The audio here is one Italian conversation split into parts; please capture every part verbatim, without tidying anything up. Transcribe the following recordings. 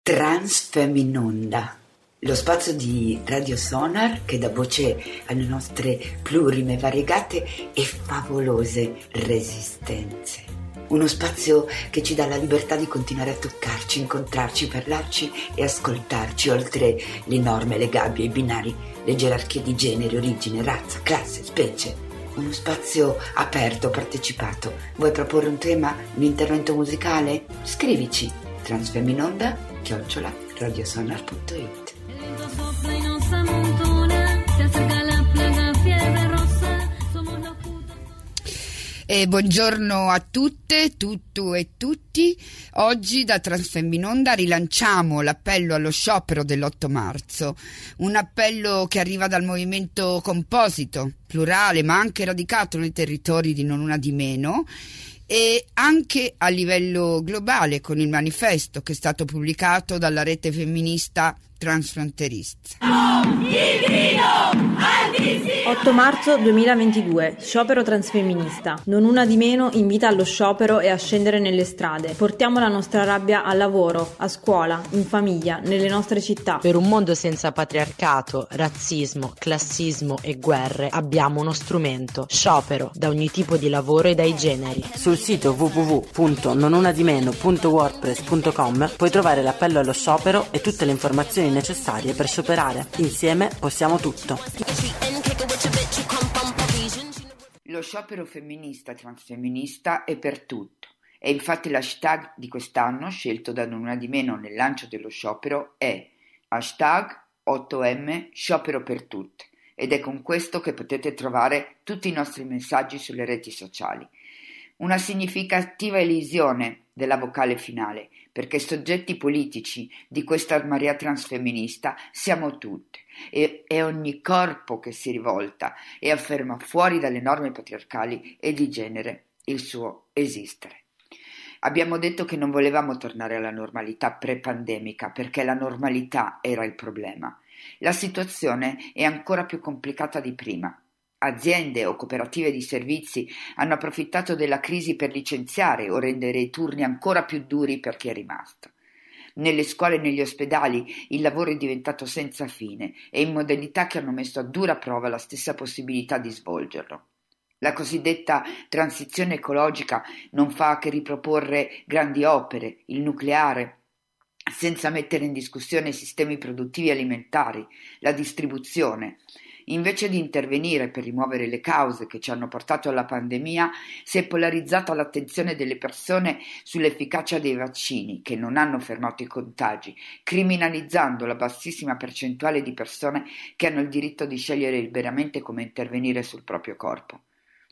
Transfeminonda, lo spazio di Radio Sonar che dà voce alle nostre plurime, variegate e favolose resistenze. Uno spazio che ci dà la libertà di continuare a toccarci, incontrarci, parlarci e ascoltarci, oltre le norme, le gabbie, i binari, le gerarchie di genere, origine, razza, classe, specie. Uno spazio aperto, partecipato. Vuoi proporre un tema, un intervento musicale? Scrivici transfeminonda chiocciola radiosonar punto it. E buongiorno a tutte, tutto e tutti. Oggi da Transfeminonda rilanciamo l'appello allo sciopero dell'otto marzo, un appello che arriva dal movimento composito, plurale ma anche radicato nei territori di Non Una Di Meno e anche a livello globale con il manifesto che è stato pubblicato dalla rete femminista transfronterista. otto marzo duemilaventidue, sciopero transfemminista. Non Una Di Meno invita allo sciopero e a scendere nelle strade. Portiamo la nostra rabbia al lavoro, a scuola, in famiglia, nelle nostre città. Per un mondo senza patriarcato, razzismo, classismo e guerre abbiamo uno strumento: sciopero da ogni tipo di lavoro e dai generi. Sul sito w w w punto non una di meno punto wordpress punto com puoi trovare l'appello allo sciopero e tutte le informazioni necessarie per scioperare. Insieme possiamo tutto. Lo sciopero femminista transfemminista è per tutto e infatti l'hashtag di quest'anno scelto da Non Una Di Meno nel lancio dello sciopero è hashtag otto emme sciopero per tutte ed è con questo che potete trovare tutti i nostri messaggi sulle reti sociali. Una significativa elisione della vocale finale, perché soggetti politici di questa armaria transfemminista siamo tutte e è ogni corpo che si rivolta e afferma fuori dalle norme patriarcali e di genere il suo esistere. Abbiamo detto che non volevamo tornare alla normalità pre-pandemica perché la normalità era il problema. La situazione è ancora più complicata di prima. Aziende o cooperative di servizi hanno approfittato della crisi per licenziare o rendere i turni ancora più duri per chi è rimasto. Nelle scuole e negli ospedali il lavoro è diventato senza fine e in modalità che hanno messo a dura prova la stessa possibilità di svolgerlo. La cosiddetta transizione ecologica non fa che riproporre grandi opere, il nucleare, senza mettere in discussione i sistemi produttivi alimentari, la distribuzione. Invece di intervenire per rimuovere le cause che ci hanno portato alla pandemia, si è polarizzata l'attenzione delle persone sull'efficacia dei vaccini che non hanno fermato i contagi, criminalizzando la bassissima percentuale di persone che hanno il diritto di scegliere liberamente come intervenire sul proprio corpo.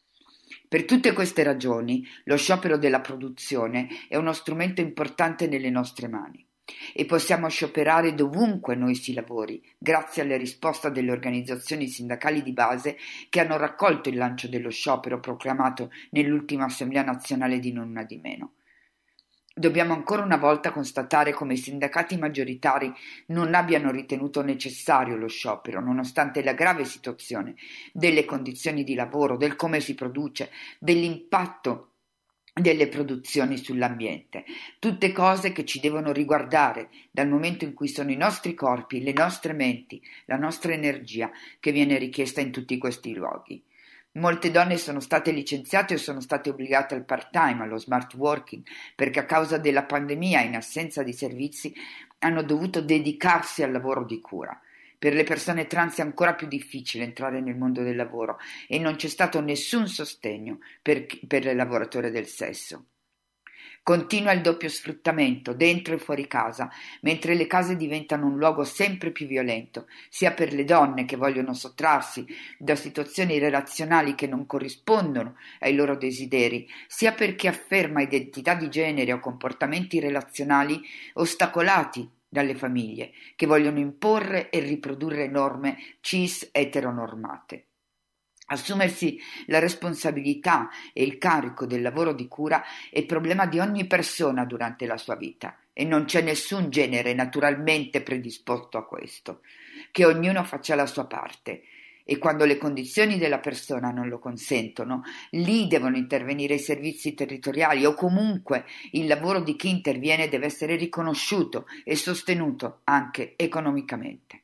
Per tutte queste ragioni, lo sciopero della produzione è uno strumento importante nelle nostre mani. E possiamo scioperare dovunque noi si lavori, grazie alle risposte delle organizzazioni sindacali di base che hanno raccolto il lancio dello sciopero proclamato nell'ultima Assemblea Nazionale di Non Una Di Meno. Dobbiamo ancora una volta constatare come i sindacati maggioritari non abbiano ritenuto necessario lo sciopero, nonostante la grave situazione delle condizioni di lavoro, del come si produce, dell'impatto delle produzioni sull'ambiente, tutte cose che ci devono riguardare dal momento in cui sono i nostri corpi, le nostre menti, la nostra energia che viene richiesta in tutti questi luoghi. Molte donne sono state licenziate o sono state obbligate al part-time, allo smart working, perché a causa della pandemia, in assenza di servizi, hanno dovuto dedicarsi al lavoro di cura. Per le persone trans è ancora più difficile entrare nel mondo del lavoro e non c'è stato nessun sostegno per, per le lavoratori del sesso. Continua il doppio sfruttamento dentro e fuori casa, mentre le case diventano un luogo sempre più violento, sia per le donne che vogliono sottrarsi da situazioni relazionali che non corrispondono ai loro desideri, sia per chi afferma identità di genere o comportamenti relazionali ostacolati dalle famiglie che vogliono imporre e riprodurre norme cis eteronormate. Assumersi la responsabilità e il carico del lavoro di cura è problema di ogni persona durante la sua vita e non c'è nessun genere naturalmente predisposto a questo. Che ognuno faccia la sua parte e quando le condizioni della persona non lo consentono, lì devono intervenire i servizi territoriali o comunque il lavoro di chi interviene deve essere riconosciuto e sostenuto anche economicamente.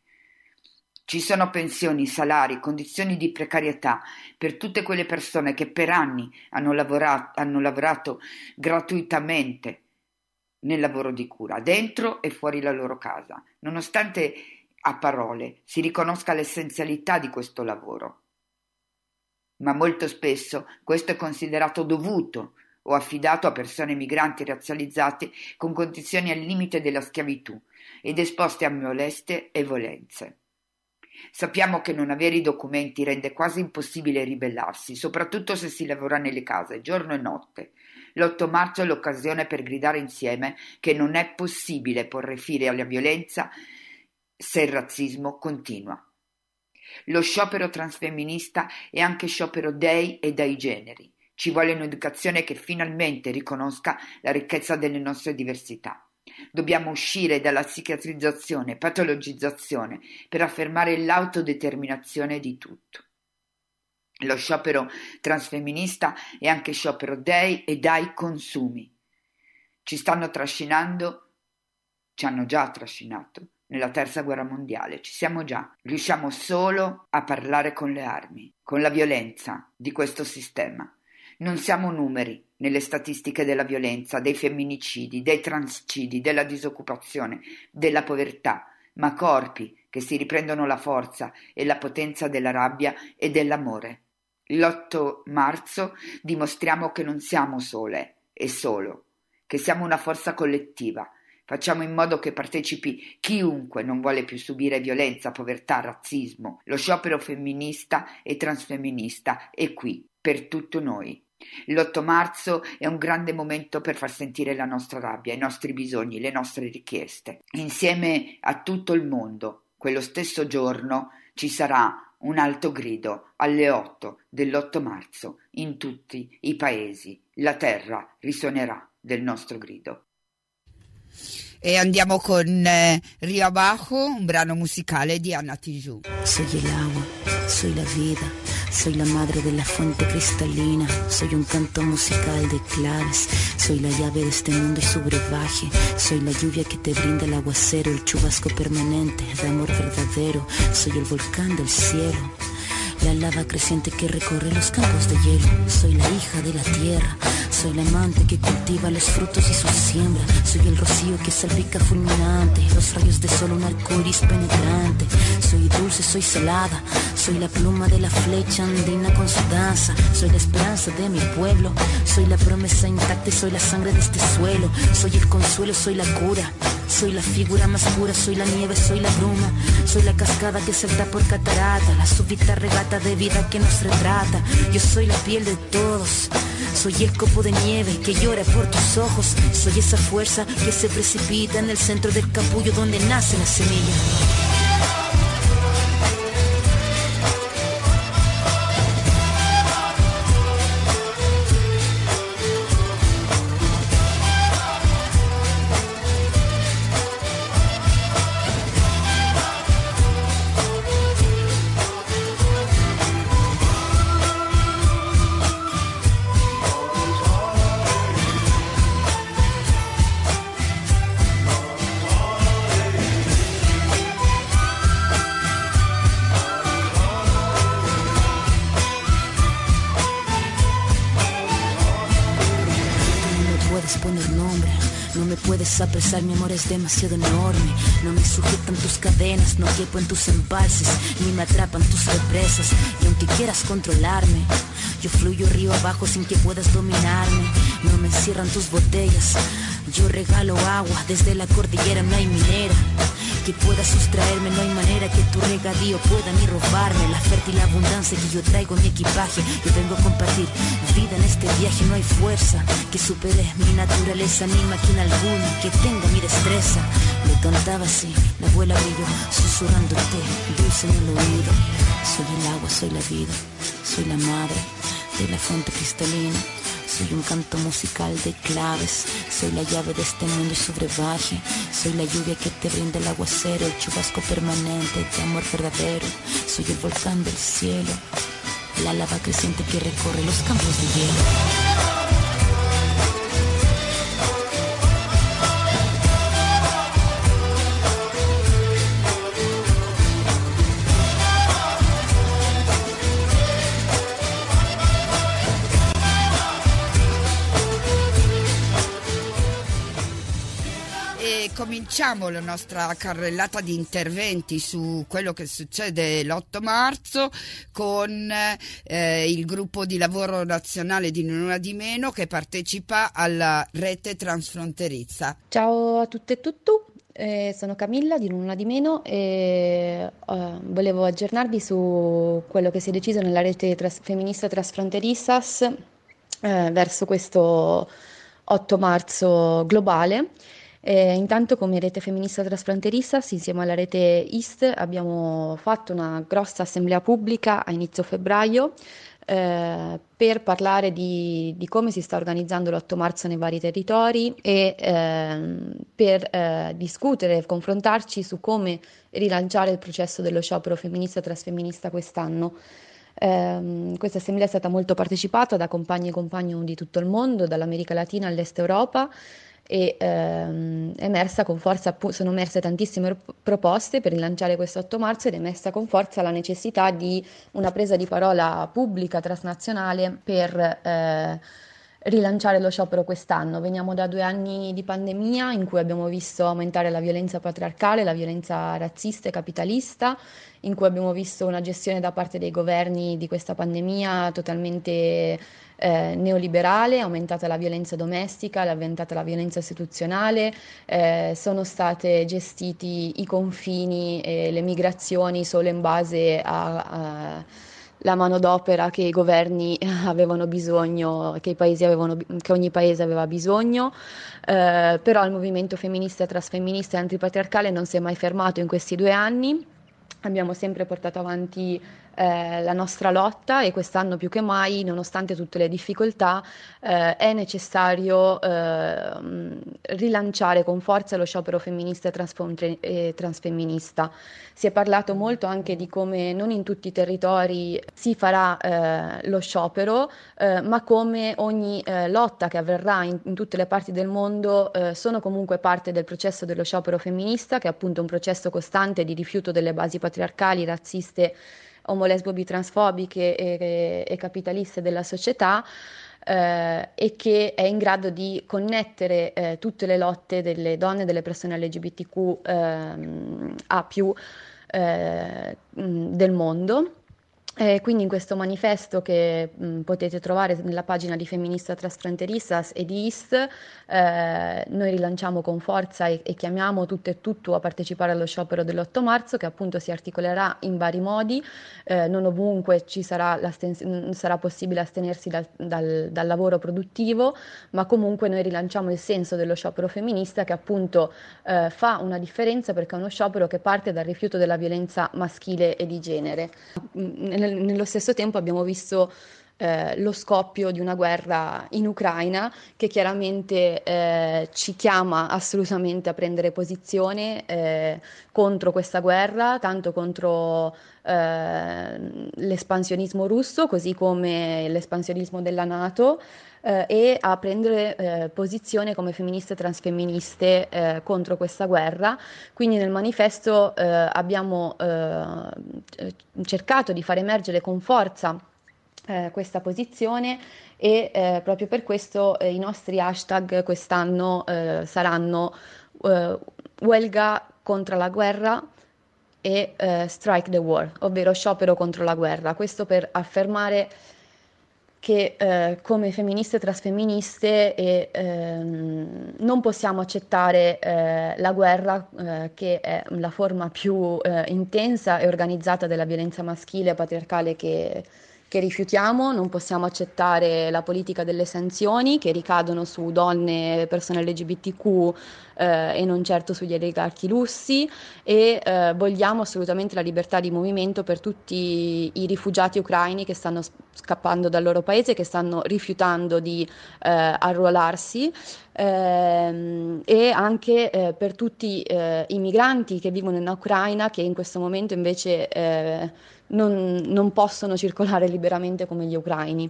Ci sono pensioni, salari, condizioni di precarietà per tutte quelle persone che per anni hanno lavorato, hanno lavorato gratuitamente nel lavoro di cura, dentro e fuori la loro casa, nonostante a parole si riconosca l'essenzialità di questo lavoro. Ma molto spesso questo è considerato dovuto o affidato a persone migranti razzializzate con condizioni al limite della schiavitù ed esposte a molestie e violenze. Sappiamo che non avere i documenti rende quasi impossibile ribellarsi, soprattutto se si lavora nelle case, giorno e notte. L'otto marzo è l'occasione per gridare insieme che non è possibile porre fine alla violenza se il razzismo continua. Lo sciopero transfemminista è anche sciopero dei e dai generi. Ci vuole un'educazione che finalmente riconosca la ricchezza delle nostre diversità. Dobbiamo uscire dalla psichiatrizzazione e patologizzazione per affermare l'autodeterminazione di tutto. Lo sciopero transfemminista è anche sciopero dei e dai consumi. Ci stanno trascinando, ci hanno già trascinato nella terza guerra mondiale, ci siamo già. Riusciamo solo a parlare con le armi, con la violenza di questo sistema. Non siamo numeri nelle statistiche della violenza, dei femminicidi, dei transcidi, della disoccupazione, della povertà, ma corpi che si riprendono la forza e la potenza della rabbia e dell'amore. L'otto marzo dimostriamo che non siamo sole e solo, che siamo una forza collettiva. Facciamo in modo che partecipi chiunque non vuole più subire violenza, povertà, razzismo. Lo sciopero femminista e transfemminista è qui, per tutto noi. L'otto marzo è un grande momento per far sentire la nostra rabbia, i nostri bisogni, le nostre richieste. Insieme a tutto il mondo, quello stesso giorno, ci sarà un alto grido alle otto dell'otto marzo in tutti i paesi. La terra risuonerà del nostro grido. E andiamo con eh, Rio Abajo, un brano musicale di Anna Tijoux. Soy el agua, soy la vida, soy la madre de la fuente cristalina, soy un canto musical de claves, soy la llave de este mundo y su brebaje, soy la lluvia que te brinda el aguacero, el chubasco permanente de amor verdadero, soy el volcán del cielo, la lava creciente que recorre los campos de hielo. Soy la hija de la tierra, soy la amante que cultiva los frutos y sus siembra. Soy el rocío que salpica fulminante, los rayos de sol, un arcoíris penetrante. Soy dulce, soy salada, soy la pluma de la flecha andina con su danza. Soy la esperanza de mi pueblo, soy la promesa intacta y soy la sangre de este suelo. Soy el consuelo, soy la cura, soy la figura más pura, soy la nieve, soy la bruma, soy la cascada que salta por catarata, la súbita regata de vida que nos retrata. Yo soy la piel de todos, soy el copo de nieve que llora por tus ojos, soy esa fuerza que se precipita en el centro del capullo donde nace la semilla. Apresar, mi amor es demasiado enorme. No me sujetan tus cadenas, no quepo en tus embalses, ni me atrapan tus represas. Y aunque quieras controlarme, yo fluyo río abajo sin que puedas dominarme. No me encierran tus botellas, yo regalo agua. Desde la cordillera no hay minera que pueda sustraerme, no hay manera que tu regadío pueda ni robarme la fértil abundancia que yo traigo en mi equipaje. Yo vengo a compartir vida en este viaje, no hay fuerza que supere mi naturaleza, ni máquina alguna que tenga mi destreza. Le cantaba así, la abuela brilló, susurrándote dulce en el oído. Soy el agua, soy la vida, soy la madre de la fuente cristalina, Soy un canto musical de claves. Soy la llave de este mundo y su brebaje. Soy la lluvia que te brinda el aguacero, el chubasco permanente de amor verdadero. Soy el volcán del cielo, la lava creciente que recorre los campos de hielo. Cominciamo la nostra carrellata di interventi su quello che succede l'otto marzo con eh, il gruppo di lavoro nazionale di Non Una Di Meno che partecipa alla rete transfronteriza. Ciao a tutte e tutti, eh, sono Camilla di Non Una Di Meno e uh, volevo aggiornarvi su quello che si è deciso nella rete tras- femminista Transfronterizas eh, verso questo otto marzo globale. E intanto come rete femminista Transfronterizas insieme alla rete East abbiamo fatto una grossa assemblea pubblica a inizio febbraio eh, per parlare di, di come si sta organizzando l'otto marzo nei vari territori e eh, per eh, discutere e confrontarci su come rilanciare il processo dello sciopero femminista Transfemminista quest'anno. Eh, questa assemblea è stata molto partecipata da compagni e compagni di tutto il mondo, dall'America Latina all'Est Europa, e ehm, è emersa con forza, sono emerse tantissime proposte per rilanciare questo otto marzo ed è emersa con forza la necessità di una presa di parola pubblica transnazionale per eh, rilanciare lo sciopero quest'anno. Veniamo da due anni di pandemia in cui abbiamo visto aumentare la violenza patriarcale, la violenza razzista e capitalista, in cui abbiamo visto una gestione da parte dei governi di questa pandemia totalmente eh, neoliberale, aumentata la violenza domestica, è aumentata la violenza istituzionale, eh, sono state gestiti i confini e le migrazioni solo in base a, a la manodopera che i governi avevano bisogno, che i paesi avevano, che ogni paese aveva bisogno, eh, però il movimento femminista, transfemminista e antipatriarcale non si è mai fermato in questi due anni. Abbiamo sempre portato avanti eh, la nostra lotta e quest'anno più che mai, nonostante tutte le difficoltà, eh, è necessario eh, rilanciare con forza lo sciopero femminista e, e transfemminista. Si è parlato molto anche di come non in tutti i territori si farà eh, lo sciopero, eh, ma come ogni eh, lotta che avverrà in, in tutte le parti del mondo eh, sono comunque parte del processo dello sciopero femminista, che è appunto un processo costante di rifiuto delle basi patriarcali, razziste, omolesbo, bitransfobiche e, e capitaliste della società, eh, e che è in grado di connettere eh, tutte le lotte delle donne e delle persone L G B T Q ehm, a più eh, del mondo. Eh, quindi in questo manifesto che mh, potete trovare nella pagina di Femminista Transfronterizas e di East, eh, noi rilanciamo con forza e, e chiamiamo tutto e tutto a partecipare allo sciopero dell'otto marzo, che appunto si articolerà in vari modi, eh, non ovunque ci sarà, sarà possibile astenersi dal, dal, dal lavoro produttivo, ma comunque noi rilanciamo il senso dello sciopero femminista, che appunto eh, fa una differenza perché è uno sciopero che parte dal rifiuto della violenza maschile e di genere. Nello stesso tempo abbiamo visto eh, lo scoppio di una guerra in Ucraina che chiaramente eh, ci chiama assolutamente a prendere posizione eh, contro questa guerra, tanto contro eh, l'espansionismo russo, così come l'espansionismo della NATO, eh, e a prendere eh, posizione come femministe e transfemministe eh, contro questa guerra. Quindi nel manifesto eh, abbiamo eh, cercato di far emergere con forza eh, questa posizione e eh, proprio per questo eh, i nostri hashtag quest'anno eh, saranno eh, Huelga contro la guerra e eh, Strike the War, ovvero sciopero contro la guerra. Questo per affermare che eh, come femministe e trasfemministe e, ehm, non possiamo accettare eh, la guerra, eh, che è la forma più eh, intensa e organizzata della violenza maschile e patriarcale che, che rifiutiamo. Non possiamo accettare la politica delle sanzioni che ricadono su donne e persone L G B T Q eh, e non certo sugli oligarchi russi, e eh, vogliamo assolutamente la libertà di movimento per tutti i rifugiati ucraini che stanno scappando dal loro paese, che stanno rifiutando di eh, arruolarsi, ehm, e anche eh, per tutti eh, i migranti che vivono in Ucraina, che in questo momento invece eh, non, non possono circolare liberamente come gli ucraini.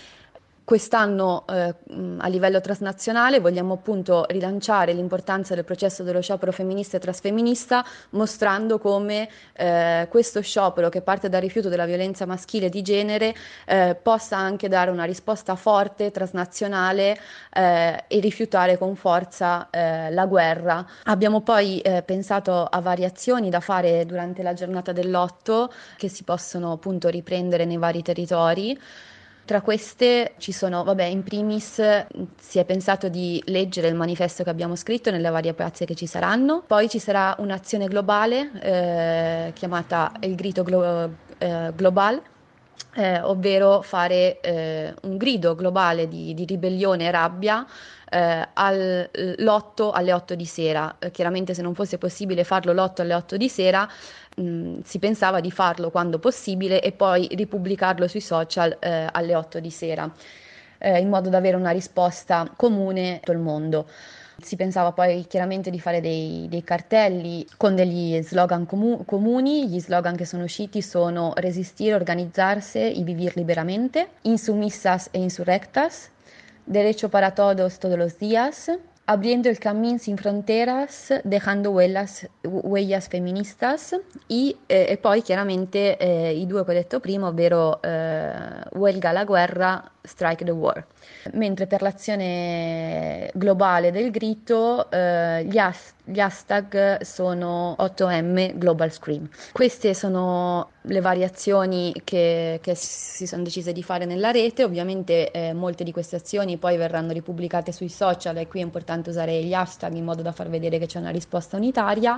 Quest'anno eh, a livello transnazionale vogliamo appunto rilanciare l'importanza del processo dello sciopero femminista e trasfemminista, mostrando come eh, questo sciopero, che parte dal rifiuto della violenza maschile di genere, eh, possa anche dare una risposta forte, transnazionale, eh, e rifiutare con forza eh, la guerra. Abbiamo poi eh, pensato a variazioni da fare durante la giornata dell'otto, che si possono appunto riprendere nei vari territori. Tra queste ci sono, vabbè, in primis si è pensato di leggere il manifesto che abbiamo scritto nelle varie piazze che ci saranno, poi ci sarà un'azione globale eh, chiamata il grito glo- eh, global, eh, ovvero fare eh, un grido globale di, di ribellione e rabbia eh, all'otto alle otto di sera. Eh, chiaramente se non fosse possibile farlo l'otto alle otto di sera, mh, si pensava di farlo quando possibile e poi ripubblicarlo sui social eh, alle otto di sera, eh, in modo da avere una risposta comune a tutto il mondo. Si pensava poi chiaramente di fare dei, dei cartelli con degli slogan comu- comuni. Gli slogan che sono usciti sono resistir, organizzarse y vivir liberamente, insumisas e insurrectas, derecho para todos todos los días, abriendo el camino sin fronteras, dejando huellas, huellas feministas, e, eh, e poi chiaramente eh, i due che ho detto prima, ovvero eh, huelga la guerra, strike the war. Mentre per l'azione globale del grito eh, gli, has- gli hashtag sono otto emme Global Scream. Queste sono le variazioni che, che si sono decise di fare nella rete. Ovviamente eh, molte di queste azioni poi verranno ripubblicate sui social, e qui è importante usare gli hashtag in modo da far vedere che c'è una risposta unitaria.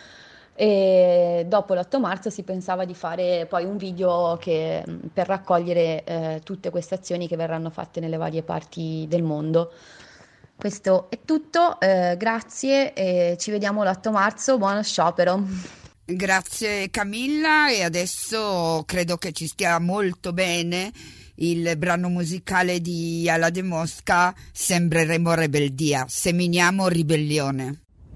E dopo l'otto marzo si pensava di fare poi un video che, per raccogliere eh, tutte queste azioni che verranno fatte nelle varie parti del mondo. Questo è tutto, eh, grazie e ci vediamo l'otto marzo, buono sciopero. Grazie Camilla, e adesso credo che ci stia molto bene il brano musicale di Ala de Mosca, Sembreremo Rebeldia, seminiamo ribellione.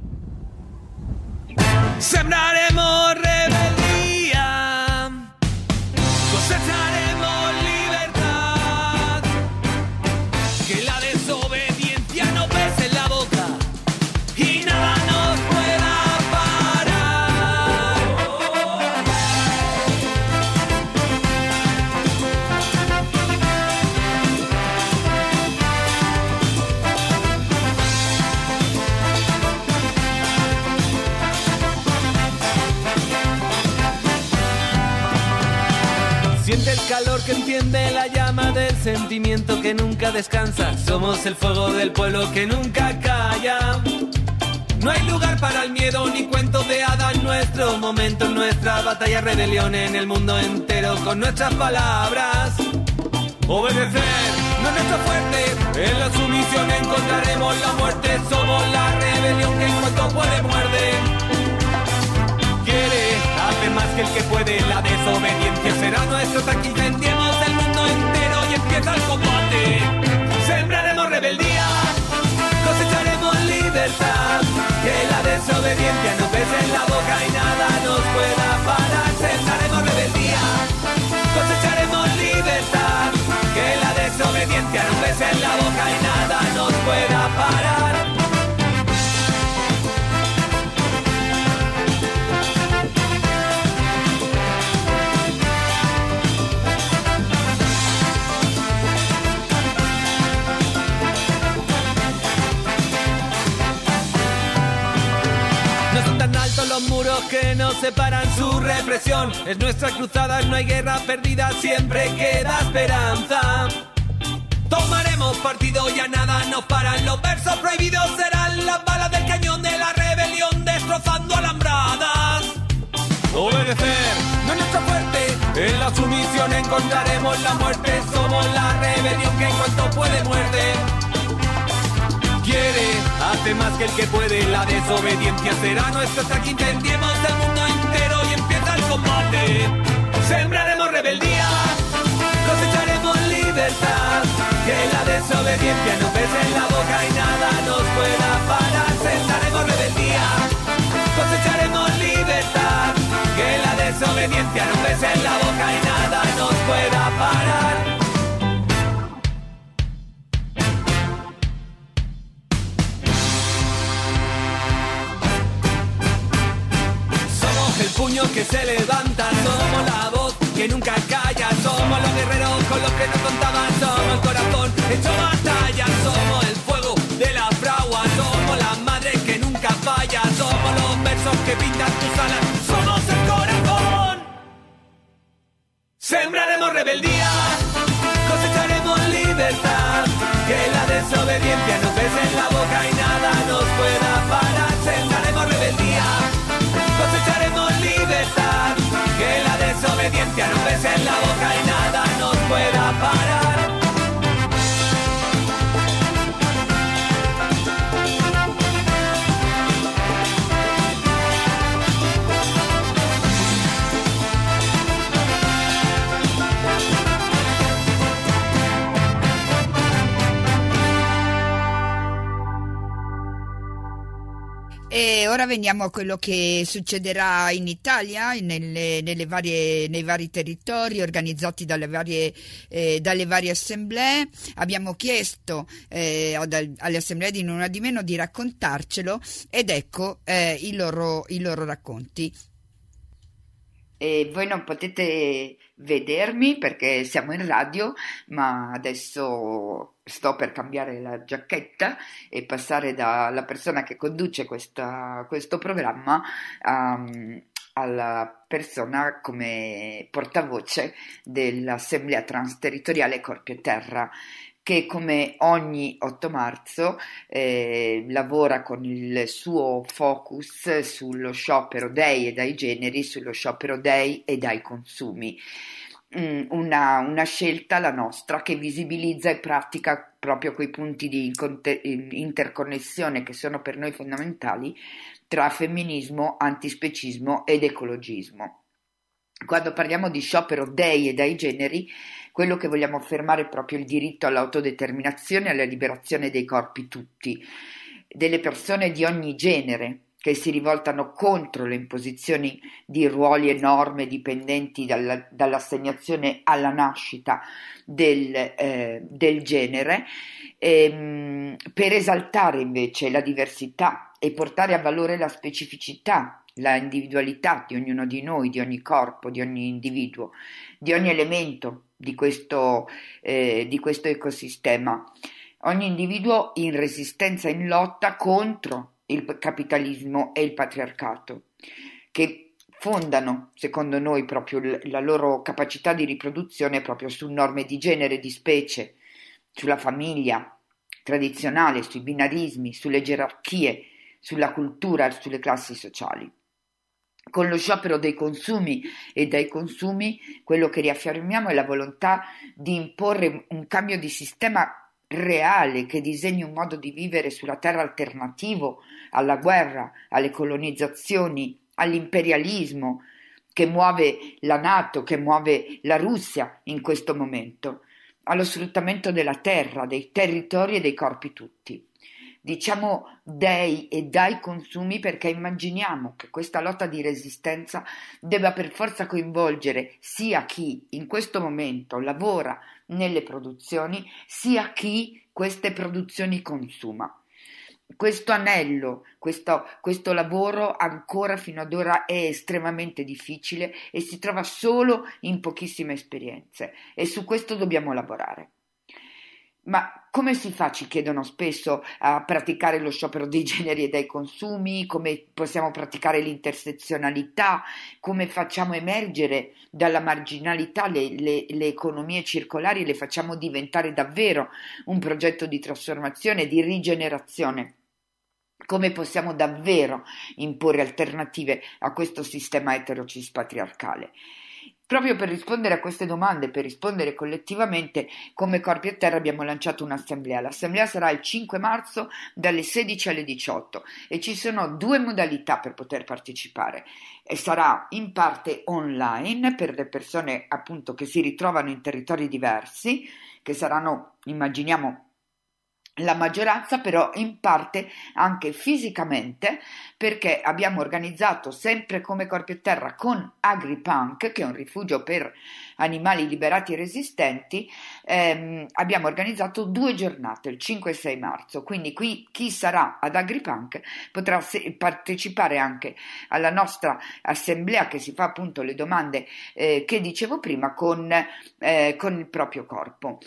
Sembraremo rebeldía, cosecharemos libertad, que la desobediencia no pese en la boca y nada nos pueda parar. Siente el calor que enciende la llama del sentimiento que nunca descansa. Somos el fuego del pueblo que nunca calla. No hay lugar para el miedo ni cuentos de hadas. Nuestro momento, nuestra batalla, rebelión en el mundo entero con nuestras palabras. Obedecer no es nuestro fuerte, en la sumisión encontraremos la muerte. Somos la rebelión que en cuanto puede muerde. Quiere hacer más que el que puede, la desobediencia será nuestro ataque. Incendiemos el mundo entero y empieza el combate. Sembraremos rebeldía, cosecharemos libertad, que la desobediencia no pese en la boca y nada nos pueda parar. Sembraremos rebeldía, cosecharemos libertad, que la desobediencia no pese en la boca y nada nos pueda parar. Los muros que nos separan, su represión es nuestra cruzada, no hay guerra perdida, siempre queda esperanza. Tomaremos partido, ya nada nos paran, los versos prohibidos serán las balas del cañón de la rebelión, destrozando alambradas. Obedecer no es nuestro fuerte, en la sumisión pero no encontraremos la muerte. Somos la rebelión que en cuanto puede muerde. Quiere, hace más que el que puede. La desobediencia será nuestro hasta que incendiemos el mundo entero y empieza el combate. Sembraremos rebeldía, cosecharemos libertad. Que la desobediencia nos bese en la boca y nada nos pueda parar. Sembraremos rebeldía, cosecharemos libertad. Que la desobediencia nos bese en la boca y nada nos pueda parar. Somos el puño que se levanta, somos la voz que nunca calla, somos los guerreros con los que nos contaban, somos el corazón hecho batalla, somos el fuego de la fragua, somos la madre que nunca falla, somos los versos que pintan tus alas, somos el corazón. Sembraremos rebeldía, cosecharemos libertad, que la desobediencia nos bese en la boca y nada nos pueda parar. Sembraremos rebeldía, cosecharemos libertad, que la desobediencia nos bese en la boca y nada nos pueda parar. E ora veniamo a quello che succederà in Italia, nelle, nelle varie, nei vari territori organizzati dalle varie, eh, dalle varie assemblee. Abbiamo chiesto eh, alle assemblee di Non Una Di Meno di raccontarcelo ed ecco eh, i, loro, i loro racconti. E voi non potete vedermi perché siamo in radio, ma adesso sto per cambiare la giacchetta e passare dalla persona che conduce questa, questo programma um, alla persona come portavoce dell'Assemblea Transterritoriale Corpi e Terra, che come ogni otto marzo eh, lavora con il suo focus sullo sciopero dei e dai generi, sullo sciopero dei e dai consumi. Mm, una, una scelta, la nostra, che visibilizza e pratica proprio quei punti di interconnessione che sono per noi fondamentali tra femminismo, antispecismo ed ecologismo. Quando parliamo di sciopero dei e dai generi, quello che vogliamo affermare è proprio il diritto all'autodeterminazione e alla liberazione dei corpi tutti, delle persone di ogni genere che si rivoltano contro le imposizioni di ruoli e norme dipendenti dalla, dall'assegnazione alla nascita del, eh, del genere, ehm, per esaltare invece la diversità e portare a valore la specificità, la individualità di ognuno di noi, di ogni corpo, di ogni individuo, di ogni elemento di questo, eh, di questo ecosistema. Ogni individuo in resistenza, in lotta contro il capitalismo e il patriarcato, che fondano, secondo noi, proprio la loro capacità di riproduzione proprio su norme di genere, di specie, sulla famiglia tradizionale, sui binarismi, sulle gerarchie, sulla cultura, sulle classi sociali. Con lo sciopero dei consumi e dai consumi, quello che riaffermiamo è la volontà di imporre un cambio di sistema reale che disegni un modo di vivere sulla terra alternativo alla guerra, alle colonizzazioni, all'imperialismo che muove la NATO, che muove la Russia in questo momento, allo sfruttamento della terra, dei territori e dei corpi tutti. Diciamo dei e dai consumi perché immaginiamo che questa lotta di resistenza debba per forza coinvolgere sia chi in questo momento lavora nelle produzioni, sia chi queste produzioni consuma. Questo anello, questo, questo lavoro ancora fino ad ora è estremamente difficile e si trova solo in pochissime esperienze e su questo dobbiamo lavorare. Ma come si fa, ci chiedono spesso, a praticare lo sciopero dei generi e dei consumi? Come possiamo praticare l'intersezionalità? Come facciamo emergere dalla marginalità le, le, le economie circolari e le facciamo diventare davvero un progetto di trasformazione, di rigenerazione? Come possiamo davvero imporre alternative a questo sistema eterocis patriarcale? Proprio per rispondere a queste domande, per rispondere collettivamente, come Corpi a Terra abbiamo lanciato un'assemblea. L'assemblea sarà il cinque marzo dalle sedici alle diciotto e ci sono due modalità per poter partecipare. E sarà in parte online per le persone appunto che si ritrovano in territori diversi, che saranno, immaginiamo, la maggioranza, però in parte anche fisicamente, perché abbiamo organizzato sempre come Corpi a Terra con AgriPunk, che è un rifugio per animali liberati e resistenti, ehm, abbiamo organizzato due giornate, il cinque e sei marzo, quindi qui chi sarà ad AgriPunk potrà se- partecipare anche alla nostra assemblea che si fa appunto le domande eh, che dicevo prima con, eh, con il proprio corpo.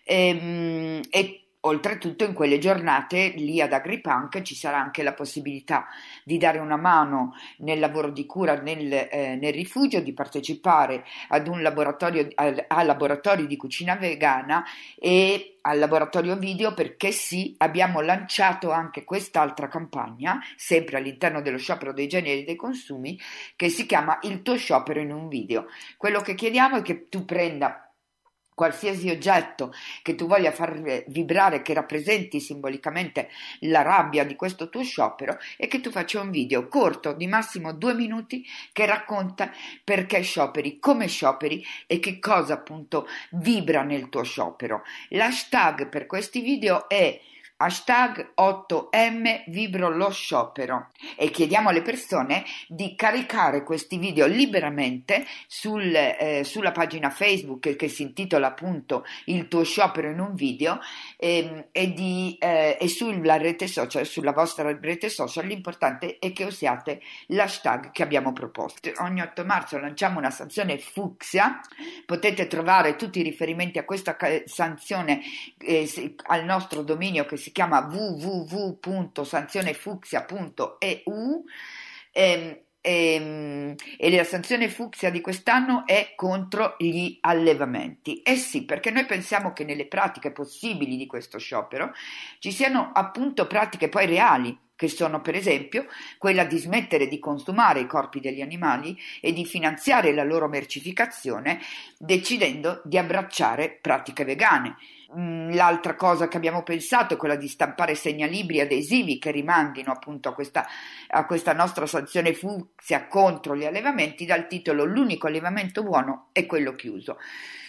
Ehm, e Oltretutto in quelle giornate lì ad AgriPunk ci sarà anche la possibilità di dare una mano nel lavoro di cura nel, eh, nel rifugio, di partecipare ad un laboratorio, a, a laboratori di cucina vegana e al laboratorio video, perché sì, abbiamo lanciato anche quest'altra campagna, sempre all'interno dello sciopero dei generi e dei consumi, che si chiama Il tuo sciopero in un video. Quello che chiediamo è che tu prenda qualsiasi oggetto che tu voglia far vibrare, che rappresenti simbolicamente la rabbia di questo tuo sciopero, e che tu faccia un video corto di massimo due minuti che racconta perché scioperi, come scioperi e che cosa appunto vibra nel tuo sciopero. L'hashtag per questi video è hashtag otto emme vibro lo sciopero e chiediamo alle persone di caricare questi video liberamente sul, eh, sulla pagina Facebook che, che si intitola appunto Il tuo sciopero in un video e, e, di, eh, e sulla rete social, sulla vostra rete social. L'importante è che usiate l'hashtag che abbiamo proposto. Ogni otto marzo lanciamo una sanzione fucsia, potete trovare tutti i riferimenti a questa sanzione eh, al nostro dominio che si si chiama w w w punto sanzionefucsia punto e u e, e, e la sanzione fucsia di quest'anno è contro gli allevamenti. Eh sì, perché noi pensiamo che nelle pratiche possibili di questo sciopero ci siano appunto pratiche poi reali, che sono per esempio quella di smettere di consumare i corpi degli animali e di finanziare la loro mercificazione decidendo di abbracciare pratiche vegane. L'altra cosa che abbiamo pensato è quella di stampare segnalibri adesivi che rimandino appunto a questa, a questa nostra sanzione fucsia contro gli allevamenti dal titolo "L'unico allevamento buono è quello chiuso".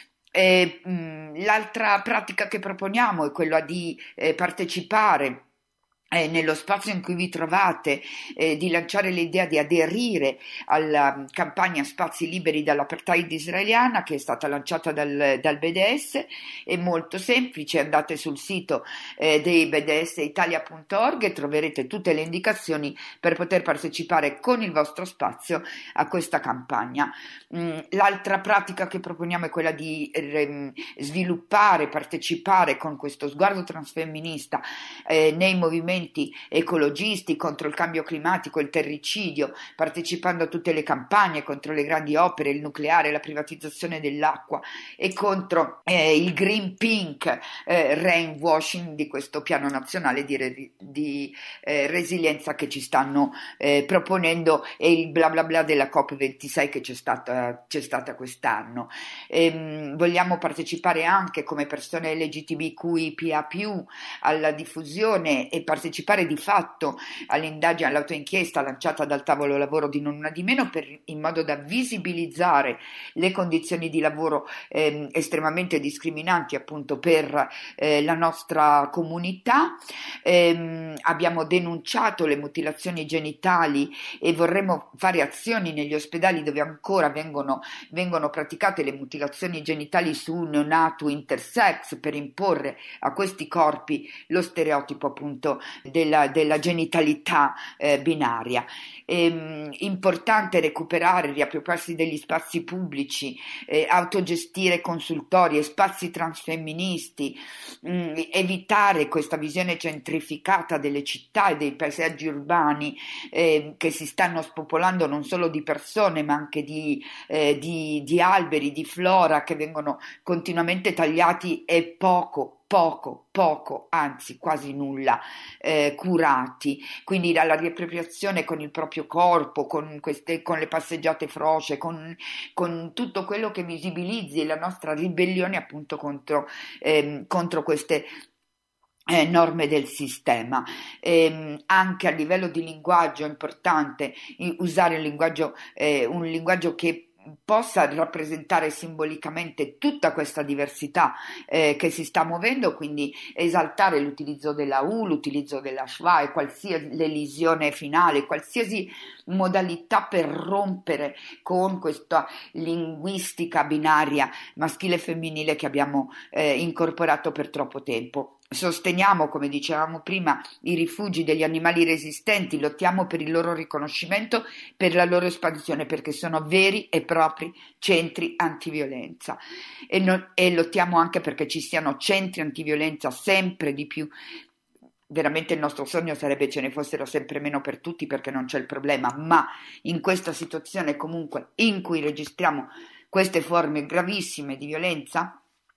E, mh, l'altra pratica che proponiamo è quella di eh, partecipare Eh, nello spazio in cui vi trovate, eh, di lanciare l'idea di aderire alla campagna Spazi Liberi dall'apartheid israeliana, che è stata lanciata dal, dal B D S. È molto semplice, andate sul sito eh, dei b d s italia punto org e troverete tutte le indicazioni per poter partecipare con il vostro spazio a questa campagna. Mm, l'altra pratica che proponiamo è quella di eh, sviluppare, partecipare con questo sguardo transfemminista eh, nei movimenti ecologisti contro il cambio climatico, il terricidio, partecipando a tutte le campagne contro le grandi opere, il nucleare, la privatizzazione dell'acqua e contro eh, il green pink eh, rainwashing di questo piano nazionale di, re, di eh, resilienza che ci stanno eh, proponendo, e il bla bla bla della COP ventisei che c'è stata, c'è stata quest'anno. Ehm, vogliamo partecipare anche come persone L G B T Q I P A più alla diffusione e partecipare di fatto all'indagine, all'autoinchiesta lanciata dal tavolo lavoro di Non Una di Meno, per, in modo da visibilizzare le condizioni di lavoro eh, estremamente discriminanti appunto per eh, la nostra comunità. Eh, abbiamo denunciato le mutilazioni genitali e vorremmo fare azioni negli ospedali dove ancora vengono, vengono praticate le mutilazioni genitali su neonato intersex, per imporre a questi corpi lo stereotipo appunto Della, della genitalità eh, binaria. Ehm, importante recuperare, riappropriarsi degli spazi pubblici, eh, autogestire consultori e spazi transfemministi, mh, evitare questa visione centrificata delle città e dei paesaggi urbani eh, che si stanno spopolando non solo di persone ma anche di, eh, di, di alberi, di flora che vengono continuamente tagliati e poco poco, poco, anzi quasi nulla eh, curati, quindi dalla riappropriazione con il proprio corpo, con, queste, con le passeggiate froce, con, con tutto quello che visibilizzi la nostra ribellione appunto contro, ehm, contro queste Eh, norme del sistema. Eh, anche a livello di linguaggio è importante usare un linguaggio, eh, un linguaggio che possa rappresentare simbolicamente tutta questa diversità eh, che si sta muovendo, quindi esaltare l'utilizzo della U, l'utilizzo della schwa e qualsiasi l'elisione finale, qualsiasi modalità per rompere con questa linguistica binaria maschile e femminile che abbiamo eh, incorporato per troppo tempo. Sosteniamo, come dicevamo prima, i rifugi degli animali resistenti, lottiamo per il loro riconoscimento, per la loro espansione, perché sono veri e propri centri antiviolenza e, no, e lottiamo anche perché ci siano centri antiviolenza sempre di più. Veramente il nostro sogno sarebbe ce ne fossero sempre meno per tutti, perché non c'è il problema, ma in questa situazione comunque in cui registriamo queste forme gravissime di violenza,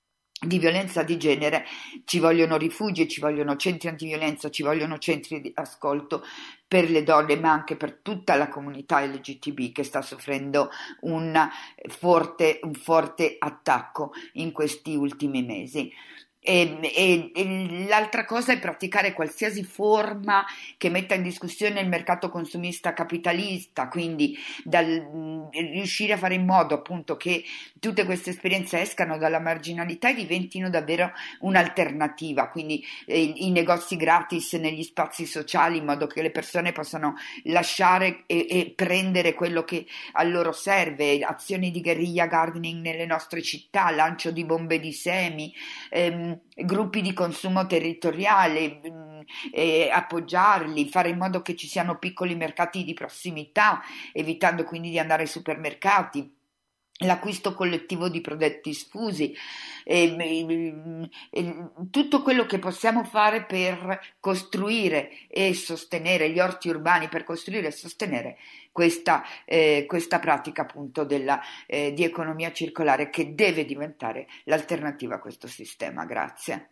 di violenza di genere, ci vogliono rifugi, ci vogliono centri antiviolenza, ci vogliono centri di ascolto per le donne, ma anche per tutta la comunità L G T B che sta soffrendo un forte, un forte attacco in questi ultimi mesi. E, e, e l'altra cosa è praticare qualsiasi forma che metta in discussione il mercato consumista capitalista, quindi dal, riuscire a fare in modo appunto che tutte queste esperienze escano dalla marginalità e diventino davvero un'alternativa, quindi eh, i negozi gratis negli spazi sociali, in modo che le persone possano lasciare e, e prendere quello che a loro serve, azioni di guerriglia gardening nelle nostre città, lancio di bombe di semi, ehm, gruppi di consumo territoriale, eh, appoggiarli, fare in modo che ci siano piccoli mercati di prossimità, evitando quindi di andare ai supermercati, l'acquisto collettivo di prodotti sfusi, eh, eh, eh, tutto quello che possiamo fare per costruire e sostenere gli orti urbani, per costruire e sostenere questa, eh, questa pratica appunto della, eh, di economia circolare, che deve diventare l'alternativa a questo sistema. Grazie.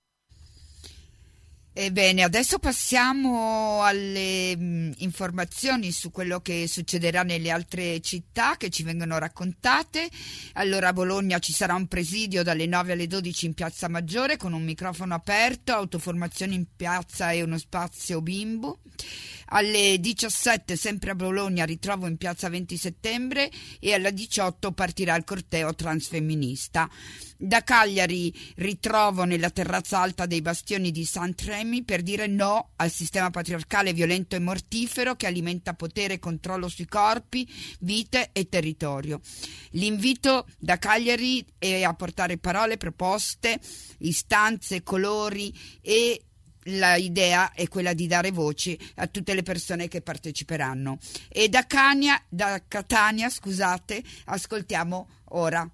Ebbene, adesso passiamo alle mh, informazioni su quello che succederà nelle altre città che ci vengono raccontate. Allora, a Bologna ci sarà un presidio dalle nove alle dodici in Piazza Maggiore con un microfono aperto, autoformazione in piazza e uno spazio bimbo. Alle diciassette, sempre a Bologna, ritrovo in Piazza venti settembre, e alle diciotto partirà il corteo transfemminista. Da Cagliari ritrovo nella terrazza alta dei Bastioni di Saint-Rémy per dire no al sistema patriarcale violento e mortifero che alimenta potere e controllo sui corpi, vite e territorio. L'invito da Cagliari è a portare parole, proposte, istanze, colori, e la idea è quella di dare voci a tutte le persone che parteciperanno. E da Cania, da Catania, scusate, ascoltiamo ora.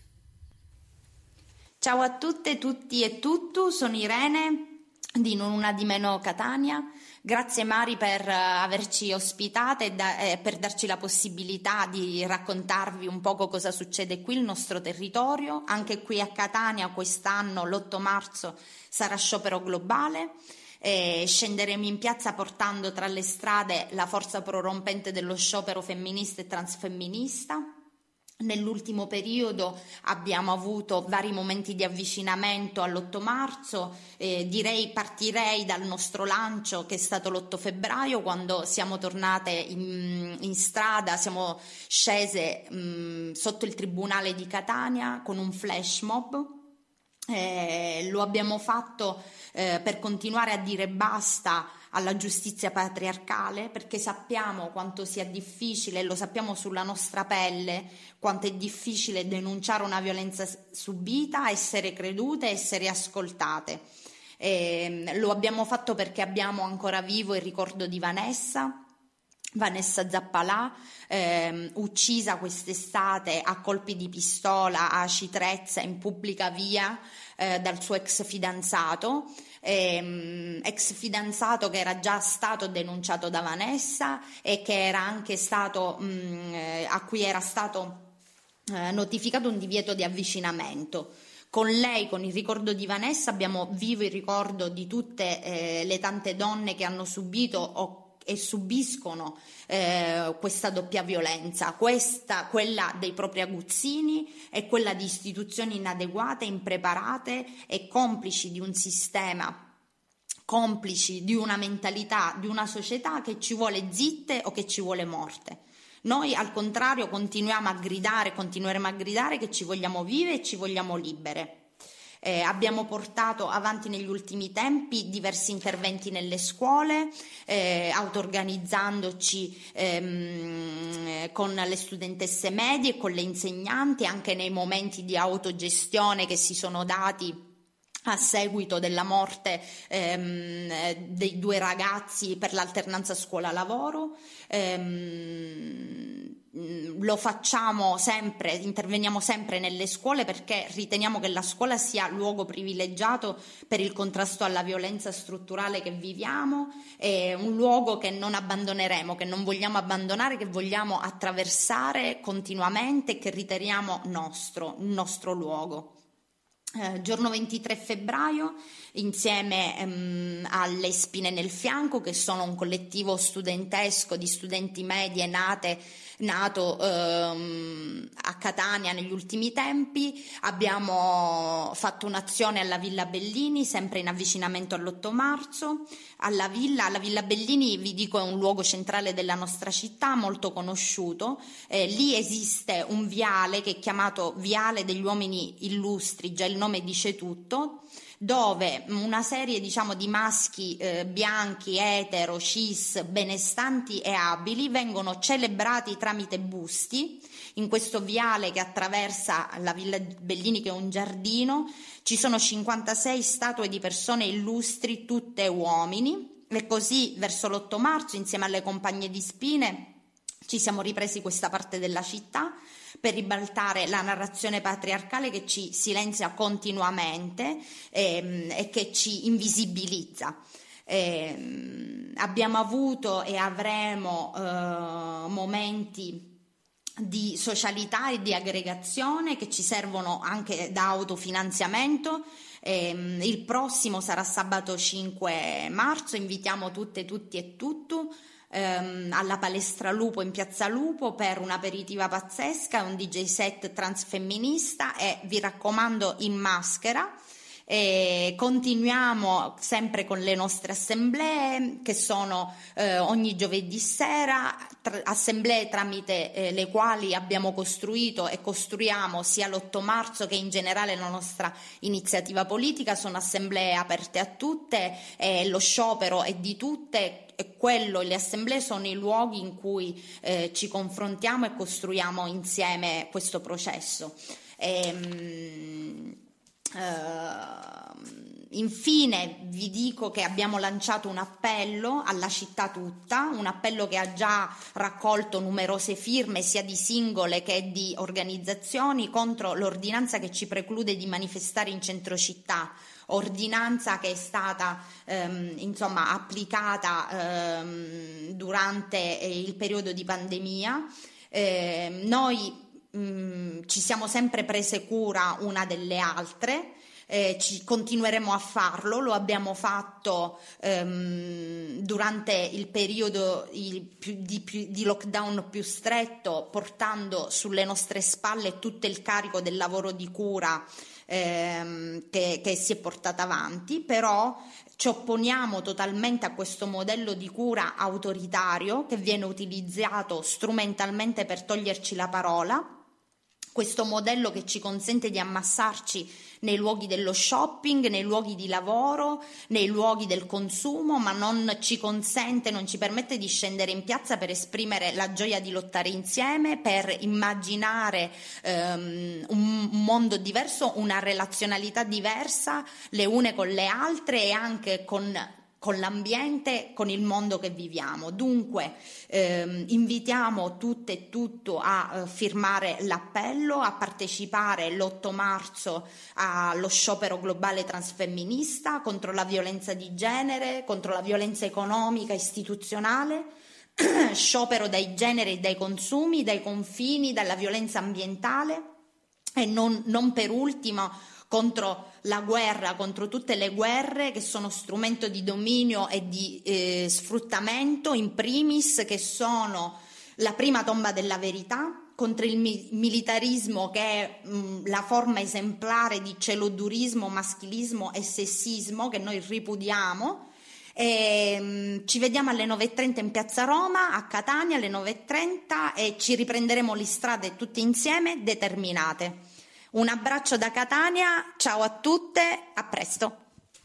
Ciao a tutte, tutti e tutto, sono Irene di Non Una di Meno Catania. Grazie Mari per averci ospitate e da, eh, per darci la possibilità di raccontarvi un poco cosa succede qui, il nostro territorio. Anche qui a Catania quest'anno, l'otto marzo, sarà sciopero globale. E scenderemo in piazza portando tra le strade la forza prorompente dello sciopero femminista e transfemminista. Nell'ultimo periodo abbiamo avuto vari momenti di avvicinamento all'otto marzo, eh, direi partirei dal nostro lancio che è stato l'otto febbraio, quando siamo tornate in, in strada, siamo scese mh, sotto il Tribunale di Catania con un flash mob. Eh, lo abbiamo fatto eh, per continuare a dire basta alla giustizia patriarcale, perché sappiamo quanto sia difficile, lo sappiamo sulla nostra pelle, quanto è difficile denunciare una violenza subita, essere credute, essere ascoltate. Eh, lo abbiamo fatto perché abbiamo ancora vivo il ricordo di Vanessa, Vanessa Zappalà, eh, uccisa quest'estate a colpi di pistola a Citrezza in pubblica via eh, dal suo ex fidanzato, eh, ex fidanzato che era già stato denunciato da Vanessa e che era anche stato mh, a cui era stato eh, notificato un divieto di avvicinamento. Con lei, con il ricordo di Vanessa, abbiamo vivo il ricordo di tutte eh, le tante donne che hanno subito o e subiscono eh, questa doppia violenza, questa, quella dei propri aguzzini e quella di istituzioni inadeguate, impreparate e complici di un sistema, complici di una mentalità, di una società che ci vuole zitte o che ci vuole morte. Noi al contrario continuiamo a gridare, continueremo a gridare che ci vogliamo vive e ci vogliamo libere. Eh, abbiamo portato avanti negli ultimi tempi diversi interventi nelle scuole, eh, auto-organizzandoci ehm, con le studentesse medie e con le insegnanti, anche nei momenti di autogestione che si sono dati a seguito della morte ehm, dei due ragazzi per l'alternanza scuola-lavoro. Ehm, lo facciamo sempre, interveniamo sempre nelle scuole perché riteniamo che la scuola sia luogo privilegiato per il contrasto alla violenza strutturale che viviamo, è un luogo che non abbandoneremo, che non vogliamo abbandonare, che vogliamo attraversare continuamente e che riteniamo nostro, il nostro luogo. Eh, giorno ventitré febbraio, insieme ehm, alle Spine nel Fianco, che sono un collettivo studentesco di studenti medie nate, nato ehm, a Catania negli ultimi tempi, abbiamo fatto un'azione alla Villa Bellini, sempre in avvicinamento all'otto marzo. Alla Villa, alla Villa Bellini, vi dico, è un luogo centrale della nostra città, molto conosciuto. Eh, lì esiste un viale che è chiamato Viale degli Uomini Illustri, già il nome dice tutto, dove una serie, diciamo, di maschi eh, bianchi, etero, cis, benestanti e abili vengono celebrati tramite busti. In questo viale che attraversa la Villa Bellini, che è un giardino, ci sono cinquantasei statue di persone illustri, tutte uomini, e così verso l'otto marzo, insieme alle Compagne di Spine, ci siamo ripresi questa parte della città per ribaltare la narrazione patriarcale che ci silenzia continuamente ehm, e che ci invisibilizza. Eh, abbiamo avuto e avremo eh, momenti di socialità e di aggregazione che ci servono anche da autofinanziamento. Eh, il prossimo sarà sabato cinque marzo, invitiamo tutte, tutti e tutto ehm, alla Palestra Lupo in Piazza Lupo per un'aperitiva pazzesca, un D J set transfemminista, e vi raccomando in maschera. E continuiamo sempre con le nostre assemblee, che sono eh, ogni giovedì sera, tra, assemblee tramite eh, le quali abbiamo costruito e costruiamo sia l'otto marzo che in generale la nostra iniziativa politica. Sono assemblee aperte a tutte, eh, lo sciopero è di tutte, e quello, le assemblee sono i luoghi in cui eh, ci confrontiamo e costruiamo insieme questo processo. E, Uh, infine vi dico che abbiamo lanciato un appello alla città tutta, un appello che ha già raccolto numerose firme sia di singole che di organizzazioni contro l'ordinanza che ci preclude di manifestare in centro città, ordinanza che è stata ehm, insomma applicata ehm, durante il periodo di pandemia. Eh, noi Mm, ci siamo sempre prese cura una delle altre, eh, ci continueremo a farlo, lo abbiamo fatto ehm, durante il periodo il più, di, più, di lockdown più stretto, portando sulle nostre spalle tutto il carico del lavoro di cura ehm, che, che si è portato avanti, però ci opponiamo totalmente a questo modello di cura autoritario che viene utilizzato strumentalmente per toglierci la parola. Questo modello che ci consente di ammassarci nei luoghi dello shopping, nei luoghi di lavoro, nei luoghi del consumo, ma non ci consente, non ci permette di scendere in piazza per esprimere la gioia di lottare insieme, per immaginare um, un mondo diverso, una relazionalità diversa, le une con le altre e anche con con l'ambiente, con il mondo che viviamo. Dunque ehm, invitiamo tutte e tutto a eh, firmare l'appello, a partecipare l'otto marzo allo sciopero globale transfemminista contro la violenza di genere, contro la violenza economica e istituzionale, sciopero dai generi e dai consumi, dai confini, dalla violenza ambientale, e non, non per ultimo contro la guerra, contro tutte le guerre che sono strumento di dominio e di eh, sfruttamento, in primis, che sono la prima tomba della verità, contro il mi- militarismo che è mh, la forma esemplare di celodurismo, maschilismo e sessismo che noi ripudiamo. E, mh, ci vediamo alle nove e trenta in Piazza Roma, a Catania alle nove e trenta, e ci riprenderemo le strade tutti insieme, determinate. Un abbraccio da Catania, ciao a tutte, a presto.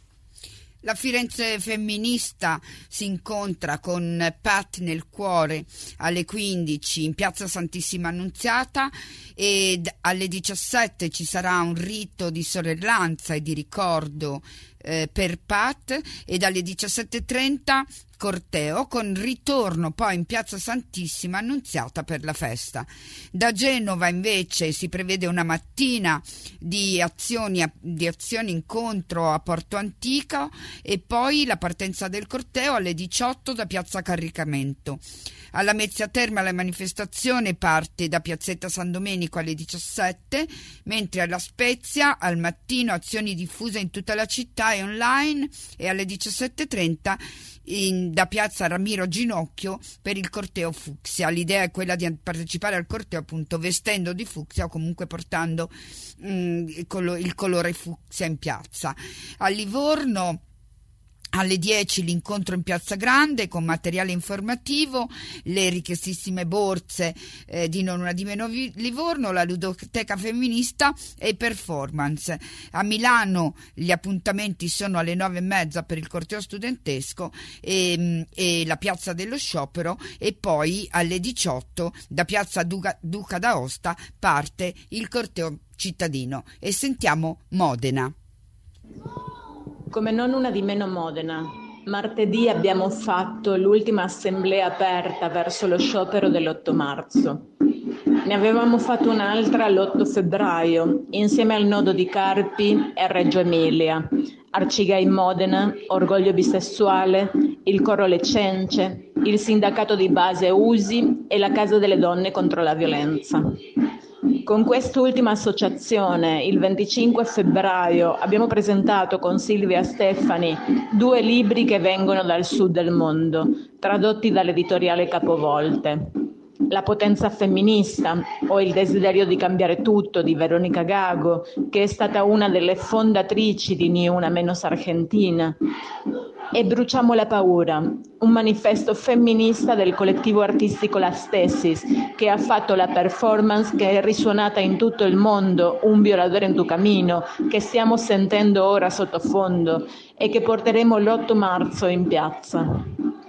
La Firenze femminista si incontra con Pat nel cuore alle quindici in Piazza Santissima Annunziata, e alle diciassette ci sarà un rito di sorellanza e di ricordo eh, per Pat, e dalle diciassette e trenta corteo con ritorno poi in Piazza Santissima Annunziata per la festa. Da Genova invece si prevede una mattina di azioni, di azioni incontro a Porto Antico, e poi la partenza del corteo alle diciotto da Piazza Caricamento. Alla Mezzia Terme la manifestazione parte da Piazzetta San Domenico alle diciassette, mentre alla Spezia al mattino azioni diffuse in tutta la città e online, e alle diciassette e trenta in, da Piazza Ramiro Ginocchio per il corteo fucsia. L'idea è quella di partecipare al corteo appunto vestendo di fucsia o comunque portando mh, il, colo- il colore fucsia in piazza. A Livorno alle dieci l'incontro in Piazza Grande con materiale informativo, le richiestissime borse eh, di Non Una di Meno Livorno, la ludoteca femminista e performance. A Milano gli appuntamenti sono alle nove e mezza per il corteo studentesco e, e la Piazza dello Sciopero, e poi alle diciotto da Piazza Duca, Duca d'Aosta parte il corteo cittadino. E sentiamo Modena. Come Non Una di Meno Modena, martedì abbiamo fatto l'ultima assemblea aperta verso lo sciopero dell'otto marzo. Ne avevamo fatto un'altra l'otto febbraio, insieme al nodo di Carpi e Reggio Emilia, Arcigay Modena, Orgoglio Bisessuale, il Coro Le Cenci, il sindacato di base U S I e la Casa delle Donne contro la Violenza. Con quest'ultima associazione, il venticinque febbraio, abbiamo presentato con Silvia Stefani due libri che vengono dal sud del mondo, tradotti dall'editoriale Capovolte. La potenza femminista o il desiderio di cambiare tutto di Veronica Gago, che è stata una delle fondatrici di Ni Una Menos Argentina. E Bruciamo la paura, un manifesto femminista del collettivo artistico La Stesis, che ha fatto la performance che è risuonata in tutto il mondo, Un violador en tu camino, che stiamo sentendo ora sottofondo e che porteremo l'otto marzo in piazza.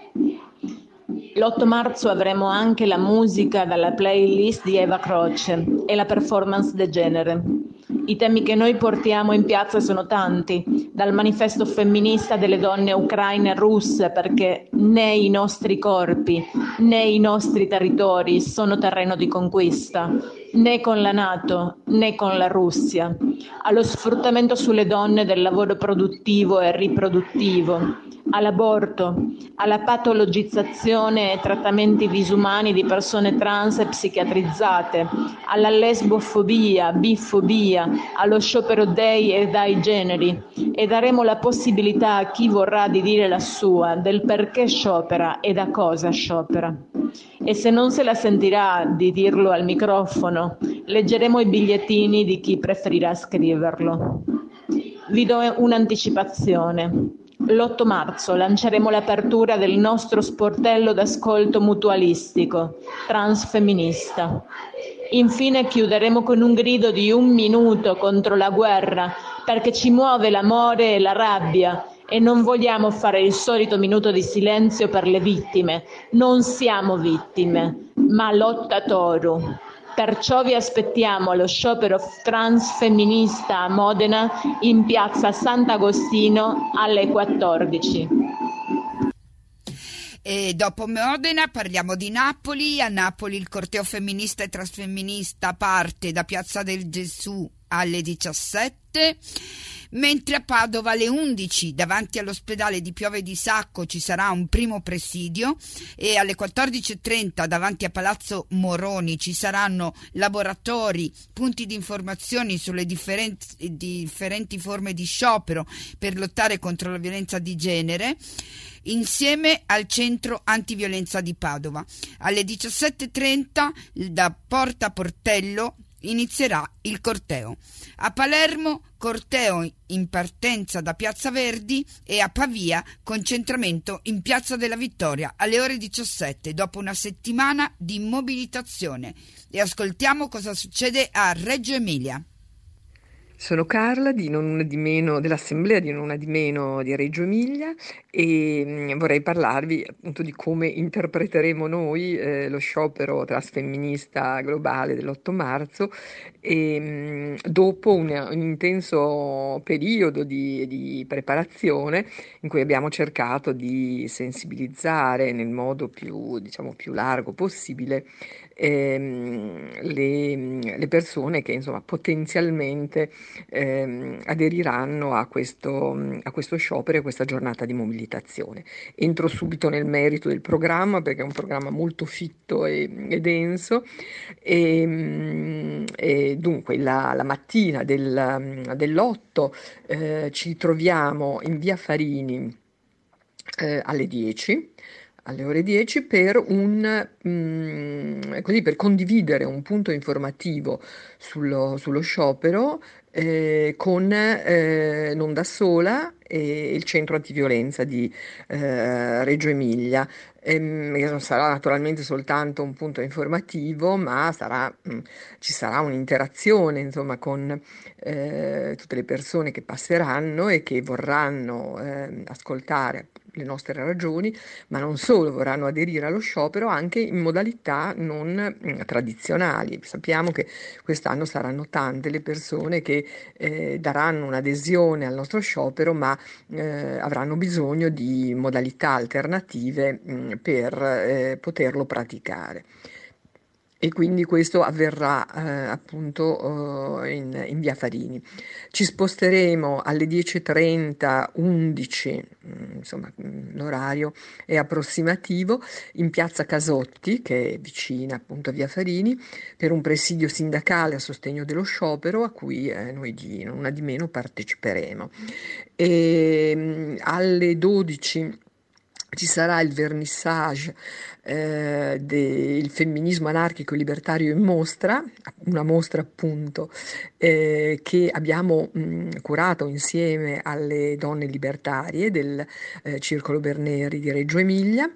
L'otto marzo avremo anche la musica dalla playlist di Eva Croce e la performance De Genere. I temi che noi portiamo in piazza sono tanti, dal manifesto femminista delle donne ucraine e russe, perché né i nostri corpi né i nostri territori sono terreno di conquista, né con la NATO né con la Russia, allo sfruttamento sulle donne del lavoro produttivo e riproduttivo, all'aborto, alla patologizzazione e trattamenti disumani di persone trans e psichiatrizzate, alla lesbofobia, bifobia, allo sciopero dei e dai generi, e daremo la possibilità a chi vorrà di dire la sua del perché sciopera e da cosa sciopera. E se non se la sentirà di dirlo al microfono, leggeremo i bigliettini di chi preferirà scriverlo. Vi do un'anticipazione. L'otto marzo lanceremo l'apertura del nostro sportello d'ascolto mutualistico, transfemminista. Infine chiuderemo con un grido di un minuto contro la guerra, perché ci muove l'amore e la rabbia, e non vogliamo fare il solito minuto di silenzio per le vittime. Non siamo vittime, ma lottatoru. Perciò vi aspettiamo allo sciopero transfemminista a Modena in piazza Sant'Agostino alle quattordici. E dopo Modena parliamo di Napoli. A Napoli il corteo femminista e transfemminista parte da Piazza del Gesù alle diciassette, Mentre a Padova alle undici davanti all'ospedale di Piove di Sacco ci sarà un primo presidio e alle quattordici e trenta davanti a Palazzo Moroni ci saranno laboratori, punti di informazioni sulle differenti, differenti forme di sciopero per lottare contro la violenza di genere, insieme al centro antiviolenza di Padova. Alle diciassette e trenta da Porta Portello inizierà il corteo. A Palermo corteo in partenza da Piazza Verdi e a Pavia concentramento in Piazza della Vittoria alle ore diciassette dopo una settimana di mobilitazione. E ascoltiamo cosa succede a Reggio Emilia. Sono Carla di Non Una di Meno, dell'Assemblea di Non Una di Meno di Reggio Emilia, e vorrei parlarvi appunto di come interpreteremo noi eh, lo sciopero transfemminista globale dell'otto marzo e, mh, dopo un, un intenso periodo di, di preparazione in cui abbiamo cercato di sensibilizzare nel modo più, diciamo, più largo possibile ehm, le, le persone che insomma potenzialmente ehm, aderiranno a questo, a questo sciopero e a questa giornata di mobilitazione. Entro subito nel merito del programma perché è un programma molto fitto e, e denso e, e dunque la, la mattina del, dell'otto eh, ci troviamo in via Farini eh, alle dieci alle ore dieci per un mh, così per condividere un punto informativo sullo, sullo sciopero eh, con eh, Non da Sola e il centro antiviolenza di eh, Reggio Emilia. Ehm, non sarà naturalmente soltanto un punto informativo, ma sarà, mh, ci sarà un'interazione insomma con eh, tutte le persone che passeranno e che vorranno eh, ascoltare le nostre ragioni, ma non solo, vorranno aderire allo sciopero anche in modalità non mh, tradizionali. Sappiamo che quest'anno saranno tante le persone che eh, daranno un'adesione al nostro sciopero, ma eh, avranno bisogno di modalità alternative mh, per eh, poterlo praticare. E quindi questo avverrà eh, appunto eh, in, in via Farini. Ci sposteremo alle dieci e trenta, undici, mh, insomma mh, l'orario è approssimativo, in piazza Casotti, che è vicina appunto a via Farini, per un presidio sindacale a sostegno dello sciopero a cui eh, noi di Non Una di Meno parteciperemo. E, mh, alle dodici ci sarà il vernissage eh, del femminismo anarchico e libertario in mostra, una mostra appunto eh, che abbiamo mh, curato insieme alle donne libertarie del eh, Circolo Berneri di Reggio Emilia.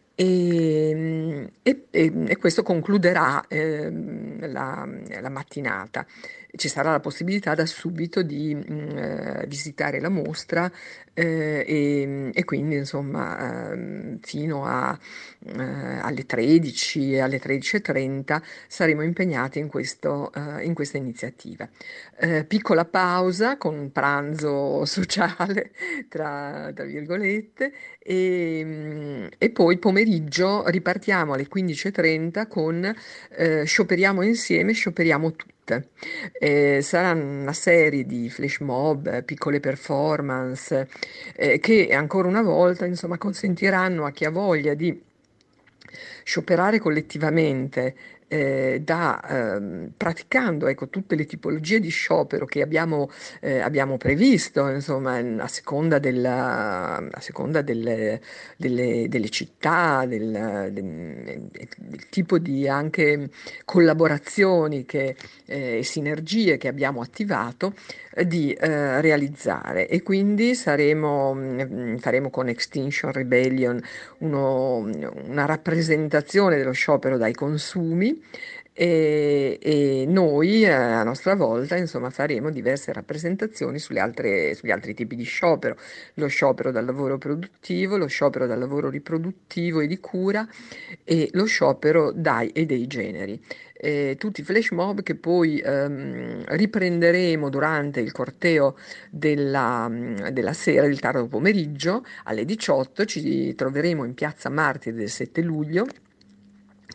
E, e, e questo concluderà eh, la, la mattinata. Ci sarà la possibilità da subito di mh, visitare la mostra eh, e, e quindi insomma eh, fino a, eh, alle tredici e alle tredici e trenta saremo impegnati in, questo, eh, in questa iniziativa. Eh, piccola pausa con un pranzo sociale tra, tra virgolette e, e poi pomeriggio ripartiamo alle quindici e trenta con eh, Scioperiamo insieme, scioperiamo tutte. Eh, saranno una serie di flash mob, piccole performance eh, che ancora una volta insomma consentiranno a chi ha voglia di scioperare collettivamente eh, da, eh, praticando ecco, tutte le tipologie di sciopero che abbiamo, eh, abbiamo previsto, insomma, a seconda, della, a seconda delle, delle, delle città, del, del, del tipo di anche collaborazioni che, eh, e sinergie che abbiamo attivato eh, di eh, realizzare. E quindi saremo, mh, faremo con Extinction Rebellion uno, una rappresentazione dello sciopero dai consumi. E, e noi eh, a nostra volta insomma faremo diverse rappresentazioni sulle altre, sugli altri tipi di sciopero, lo sciopero dal lavoro produttivo, lo sciopero dal lavoro riproduttivo e di cura e lo sciopero dai e dei generi. Eh, tutti i flash mob che poi ehm, riprenderemo durante il corteo della, della sera, del tardo pomeriggio alle diciotto. Ci troveremo in piazza Martiri del sette luglio,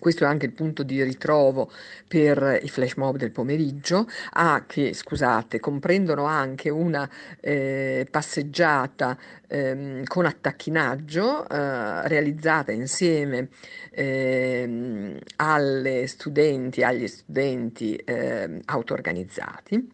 Questo è anche il punto di ritrovo per i flash mob del pomeriggio, ah, che scusate, comprendono anche una eh, passeggiata ehm, con attacchinaggio eh, realizzata insieme ehm, alle studenti, agli studenti eh, auto-organizzati.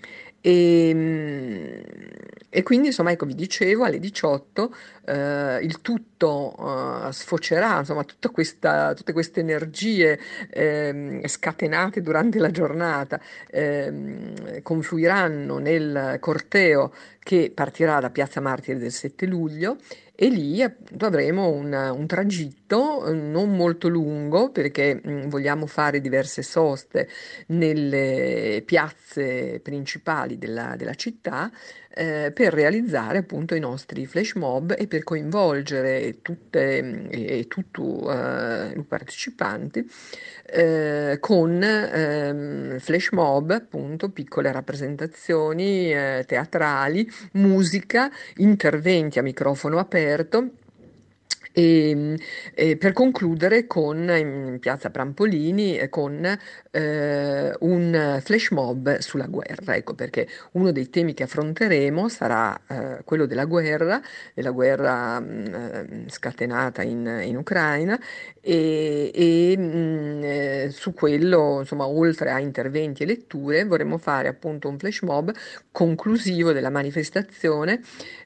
E, e quindi insomma ecco vi dicevo alle diciotto eh, il tutto eh, sfocerà, insomma tutta questa, tutte queste energie eh, scatenate durante la giornata eh, confluiranno nel corteo che partirà da Piazza Martiri del sette luglio e lì appunto avremo un, un tragitto non molto lungo perché mh, vogliamo fare diverse soste nelle piazze principali della, della città eh, per realizzare appunto i nostri flash mob e per coinvolgere tutte e, e tutti eh, i partecipanti eh, con eh, flash mob, appunto piccole rappresentazioni eh, teatrali, musica, interventi a microfono aperto. E, e per concludere con in piazza Prampolini eh, con eh, un flash mob sulla guerra, ecco perché uno dei temi che affronteremo sarà eh, quello della guerra, della guerra mh, scatenata in, in Ucraina e, e mh, eh, su quello insomma oltre a interventi e letture vorremmo fare appunto un flash mob conclusivo della manifestazione.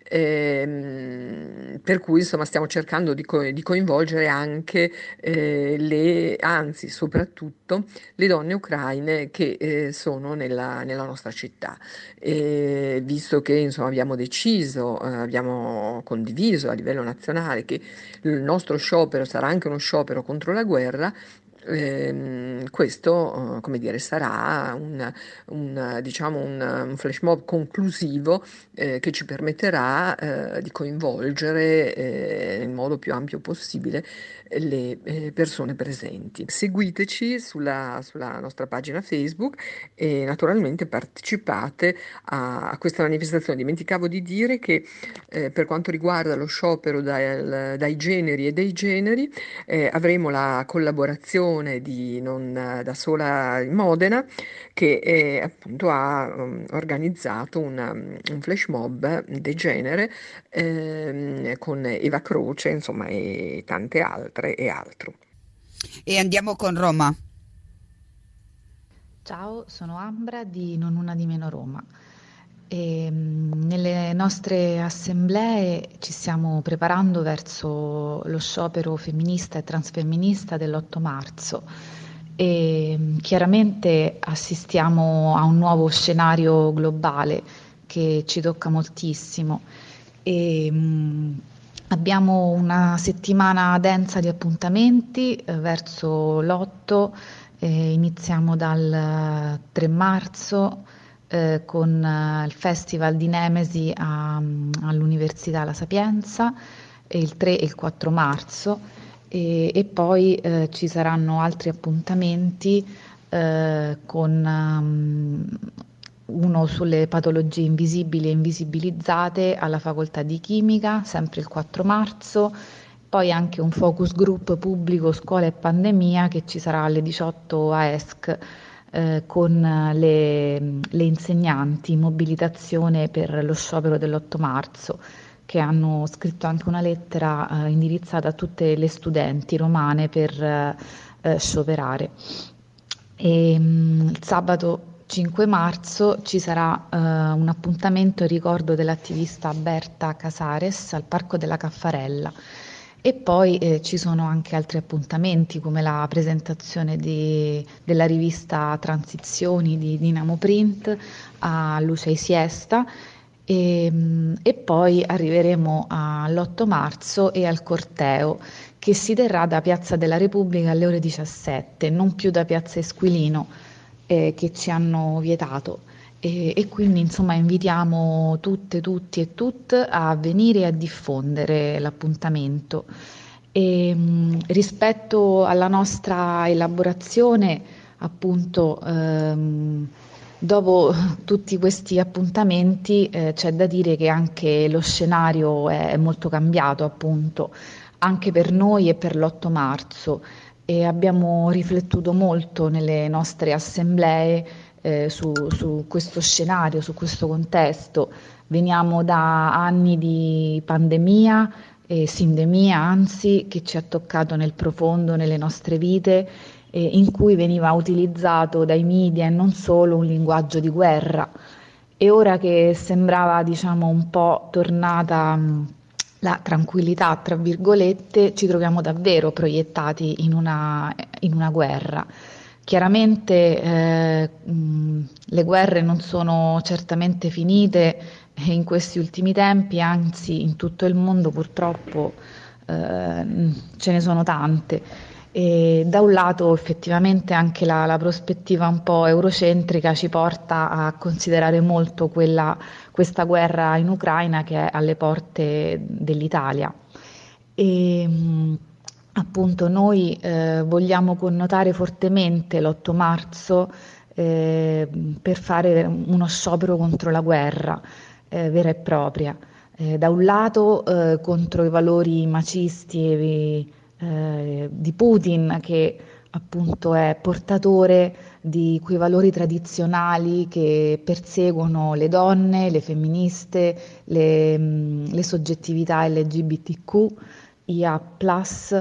Eh, per cui insomma stiamo cercando di, co- di coinvolgere anche eh, le, anzi soprattutto le donne ucraine che eh, sono nella, nella nostra città, eh, visto che insomma abbiamo deciso, eh, abbiamo condiviso a livello nazionale che il nostro sciopero sarà anche uno sciopero contro la guerra. Eh, questo, eh, come dire, sarà un, un, diciamo un, un flash mob conclusivo eh, che ci permetterà eh, di coinvolgere eh, nel modo più ampio possibile le eh, persone presenti. Seguiteci sulla, sulla nostra pagina Facebook e naturalmente partecipate a, a questa manifestazione. Dimenticavo di dire che eh, per quanto riguarda lo sciopero dal, dai generi e dei generi eh, avremo la collaborazione di Non da Sola in Modena che eh, appunto ha um, organizzato una, un flash mob de genere eh, con Eva Croce insomma e tante altre e altro. E andiamo con Roma. Ciao, sono Ambra di Non Una di Meno Roma. E, mh, nelle nostre assemblee ci stiamo preparando verso lo sciopero femminista e transfemminista dell'otto marzo e mh, chiaramente assistiamo a un nuovo scenario globale che ci tocca moltissimo e mh, abbiamo una settimana densa di appuntamenti eh, verso l'otto, eh, iniziamo dal tre marzo Eh, con eh, il Festival di Nemesi a, all'Università La Sapienza e il tre e il quattro marzo e, e poi eh, ci saranno altri appuntamenti eh, con um, uno sulle patologie invisibili e invisibilizzate alla Facoltà di Chimica, sempre il quattro marzo, poi anche un focus group pubblico scuola e pandemia che ci sarà alle diciotto a E S C Eh, con le, le insegnanti in mobilitazione per lo sciopero dell'otto marzo che hanno scritto anche una lettera eh, indirizzata a tutte le studenti romane per eh, scioperare. E, mh, il sabato cinque marzo ci sarà eh, un appuntamento in ricordo dell'attivista Berta Casares al Parco della Caffarella. E poi eh, ci sono anche altri appuntamenti come la presentazione di, della rivista Transizioni di Dinamo Print a Luce e Siesta e, e poi arriveremo all'otto marzo e al corteo che si terrà da Piazza della Repubblica alle ore diciassette, non più da Piazza Esquilino eh, che ci hanno vietato. E, e quindi insomma invitiamo tutte, tutti e tutte a venire a diffondere l'appuntamento. E, mh, rispetto alla nostra elaborazione, appunto, ehm, dopo tutti questi appuntamenti eh, c'è da dire che anche lo scenario è molto cambiato, appunto, anche per noi e per l'otto marzo. e abbiamo riflettuto molto nelle nostre assemblee eh, su, su questo scenario, su questo contesto. Veniamo da anni di pandemia e sindemia, anzi, che ci ha toccato nel profondo nelle nostre vite, eh, in cui veniva utilizzato dai media e non solo un linguaggio di guerra. E ora che sembrava, diciamo, un po' tornata mh, la tranquillità, tra virgolette, ci troviamo davvero proiettati in una, in una guerra. Chiaramente eh, mh, le guerre non sono certamente finite in questi ultimi tempi, anzi in tutto il mondo purtroppo eh, ce ne sono tante. E da un lato effettivamente anche la, la prospettiva un po' eurocentrica ci porta a considerare molto quella, questa guerra in Ucraina che è alle porte dell'Italia. E, mh, appunto noi eh, vogliamo connotare fortemente l'otto marzo eh, per fare uno sciopero contro la guerra eh, vera e propria. Eh, da un lato eh, contro i valori macisti e eh, di Putin, che appunto è portatore di quei valori tradizionali che perseguono le donne, le femministe, le, mh, le soggettività L G B T Q I A plus,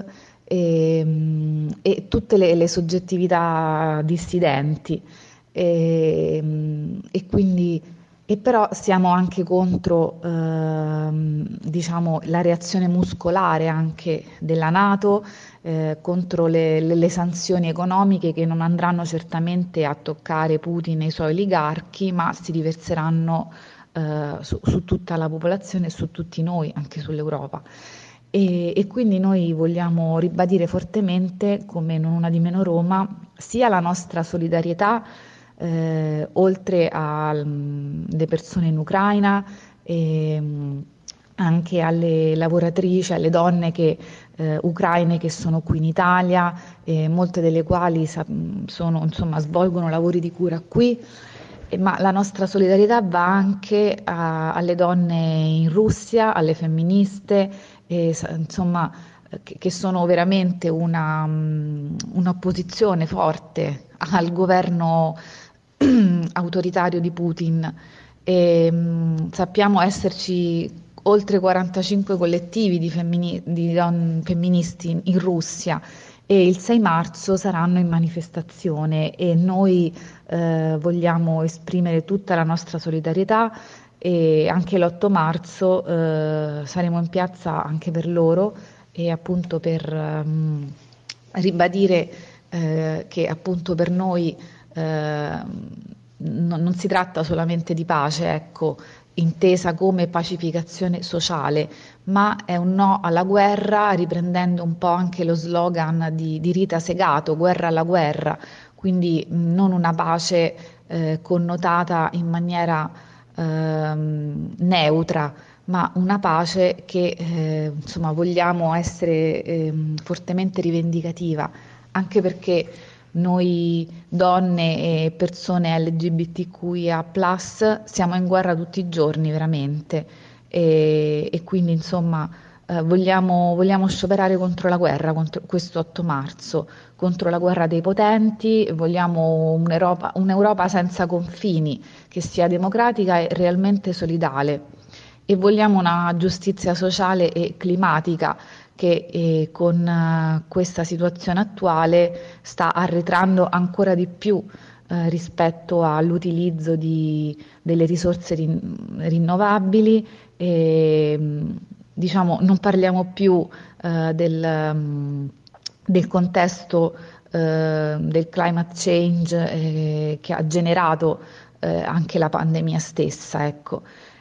e, e tutte le, le soggettività dissidenti e, e quindi e però siamo anche contro ehm, diciamo la reazione muscolare anche della NATO eh, contro le, le, le sanzioni economiche che non andranno certamente a toccare Putin e i suoi oligarchi, ma si riverseranno eh, su, su tutta la popolazione e su tutti noi, anche sull'Europa. E, e quindi noi vogliamo ribadire fortemente, come Non Una di Meno Roma, sia la nostra solidarietà eh, oltre alle persone in Ucraina e anche alle lavoratrici, alle donne che, eh, ucraine che sono qui in Italia, e molte delle quali sono, insomma, svolgono lavori di cura qui. Ma la nostra solidarietà va anche a, alle donne in Russia, alle femministe, e, insomma, che, che sono veramente una, un'opposizione forte al governo autoritario di Putin. E, mh, sappiamo esserci oltre quarantacinque collettivi di, femmini, di don, femministi in Russia, e il sei marzo saranno in manifestazione e noi eh, vogliamo esprimere tutta la nostra solidarietà, e anche l'otto marzo eh, saremo in piazza anche per loro, e appunto per um, ribadire eh, che appunto per noi eh, non, non si tratta solamente di pace, ecco, intesa come pacificazione sociale, ma è un no alla guerra, riprendendo un po' anche lo slogan di, di Rita Segato, guerra alla guerra, quindi non una pace eh, connotata in maniera eh, neutra, ma una pace che eh, insomma vogliamo essere eh, fortemente rivendicativa, anche perché noi donne e persone L G B T Q I A plus siamo in guerra tutti i giorni veramente, e, e quindi insomma eh, vogliamo, vogliamo scioperare contro la guerra, contro questo otto marzo, contro la guerra dei potenti. Vogliamo un'Europa, un'Europa senza confini, che sia democratica e realmente solidale, e vogliamo una giustizia sociale e climatica che eh, con uh, questa situazione attuale sta arretrando ancora di più eh, rispetto all'utilizzo di, delle risorse rin- rinnovabili. E, diciamo, non parliamo più eh, del, um, del contesto eh, del climate change eh, che ha generato eh, anche la pandemia stessa, ecco.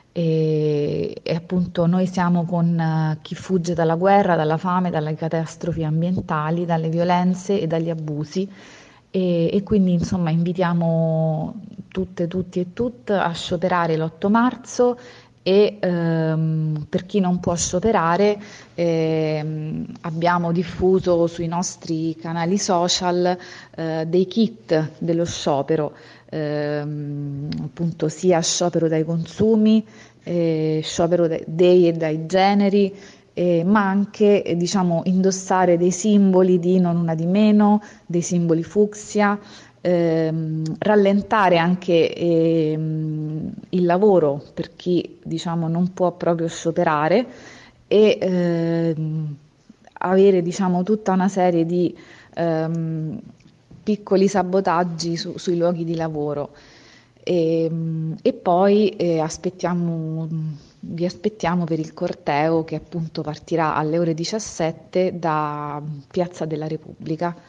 E, e appunto noi siamo con uh, chi fugge dalla guerra, dalla fame, dalle catastrofi ambientali, dalle violenze e dagli abusi, e, e quindi insomma invitiamo tutte, tutti e tutte a scioperare l'otto marzo, e ehm, per chi non può scioperare ehm, abbiamo diffuso sui nostri canali social eh, dei kit dello sciopero, ehm, appunto sia sciopero dai consumi, eh, sciopero dei e dai generi, eh, ma anche eh, diciamo indossare dei simboli di non una di meno, dei simboli fucsia, ehm, rallentare anche ehm, il lavoro per chi diciamo non può proprio scioperare e ehm, avere diciamo tutta una serie di ehm, piccoli sabotaggi su, sui luoghi di lavoro. E, e poi eh, aspettiamo, vi aspettiamo per il corteo che appunto partirà alle ore diciassette da Piazza della Repubblica.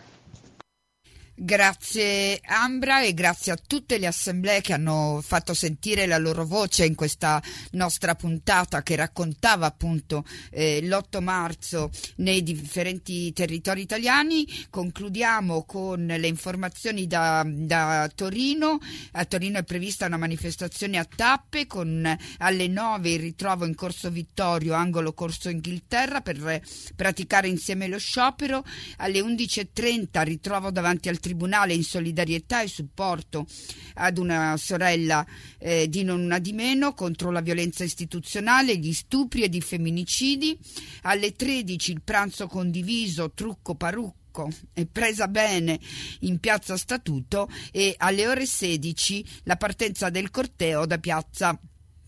Grazie Ambra e grazie a tutte le assemblee che hanno fatto sentire la loro voce in questa nostra puntata che raccontava appunto eh, l'otto marzo nei differenti territori italiani. Concludiamo con le informazioni da, da Torino. A Torino è prevista una manifestazione a tappe con alle nove il ritrovo in Corso Vittorio, angolo Corso Inghilterra, per praticare insieme lo sciopero. Alle undici e trenta ritrovo davanti al Tribunale in solidarietà e supporto ad una sorella eh, di non una di meno contro la violenza istituzionale, gli stupri ed i femminicidi. Alle tredici il pranzo condiviso trucco parrucco e presa bene in piazza Statuto e alle ore sedici la partenza del corteo da piazza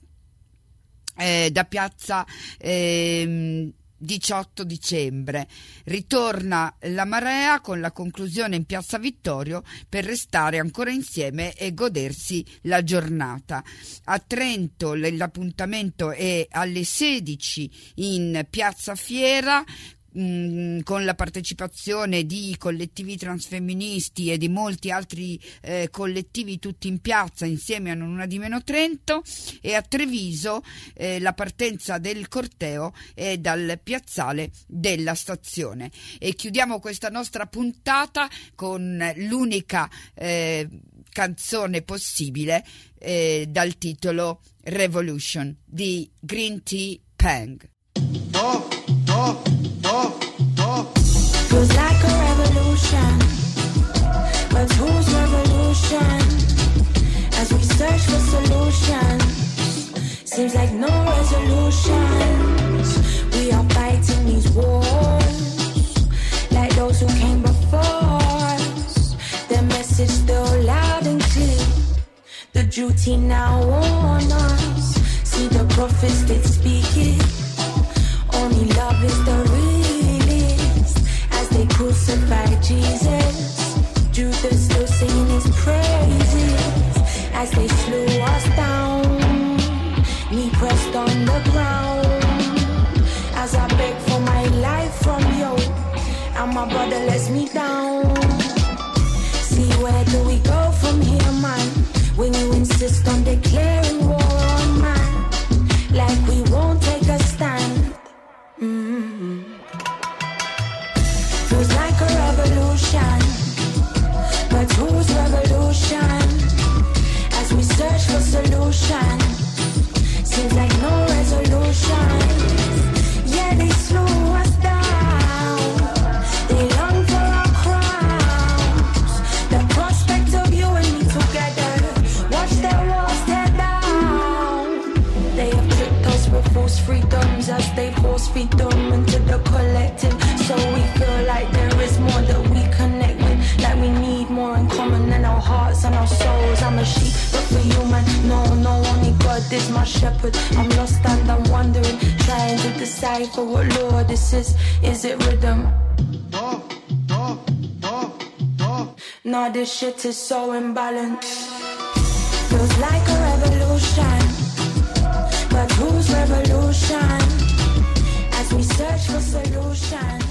eh, da piazza eh, diciotto dicembre. Ritorna la marea con la conclusione in piazza Vittorio per restare ancora insieme e godersi la giornata. A Trento l'appuntamento è alle sedici in piazza Fiera con la partecipazione di collettivi transfemministi e di molti altri eh, collettivi tutti in piazza insieme a Non Una di Meno Trento, e a Treviso eh, la partenza del corteo è dal piazzale della stazione. E chiudiamo questa nostra puntata con l'unica eh, canzone possibile eh, dal titolo Revolution di Green Tea Pang. Oh, oh. Oh, oh. Feels like a revolution, but whose revolution? As we search for solutions, seems like no resolutions. We are fighting these wars, like those who came before us. Their message still loud and clear. The duty now on us. See the prophets did speak it. Only love is the realest. As they crucified Jesus, Judas still singing his praises. As they slew us down, me pressed on the ground. As I beg for my life from you, and my brother lets me down. See, where do we go from here, man? When you insist on declaring war on man, like we won't take a stand. Mm-hmm. Feels like a revolution, but whose revolution? As we search for solution, seems like no resolution. Yeah, they slow us down. They long for our crowns. The prospect of you and me together. Watch their walls tear down. They have tricked us with false freedoms as they force feed them into the collective. So we feel like there is more that we connect with, like we need more in common than our hearts and our souls. I'm a sheep, but for you, man, no, no, only God is my shepherd. I'm lost and I'm wandering, trying to decipher what law this is. Is it rhythm? Oh, oh, oh, oh. Nah, this shit is so imbalanced. Feels like a revolution, but whose revolution? As we search for solutions.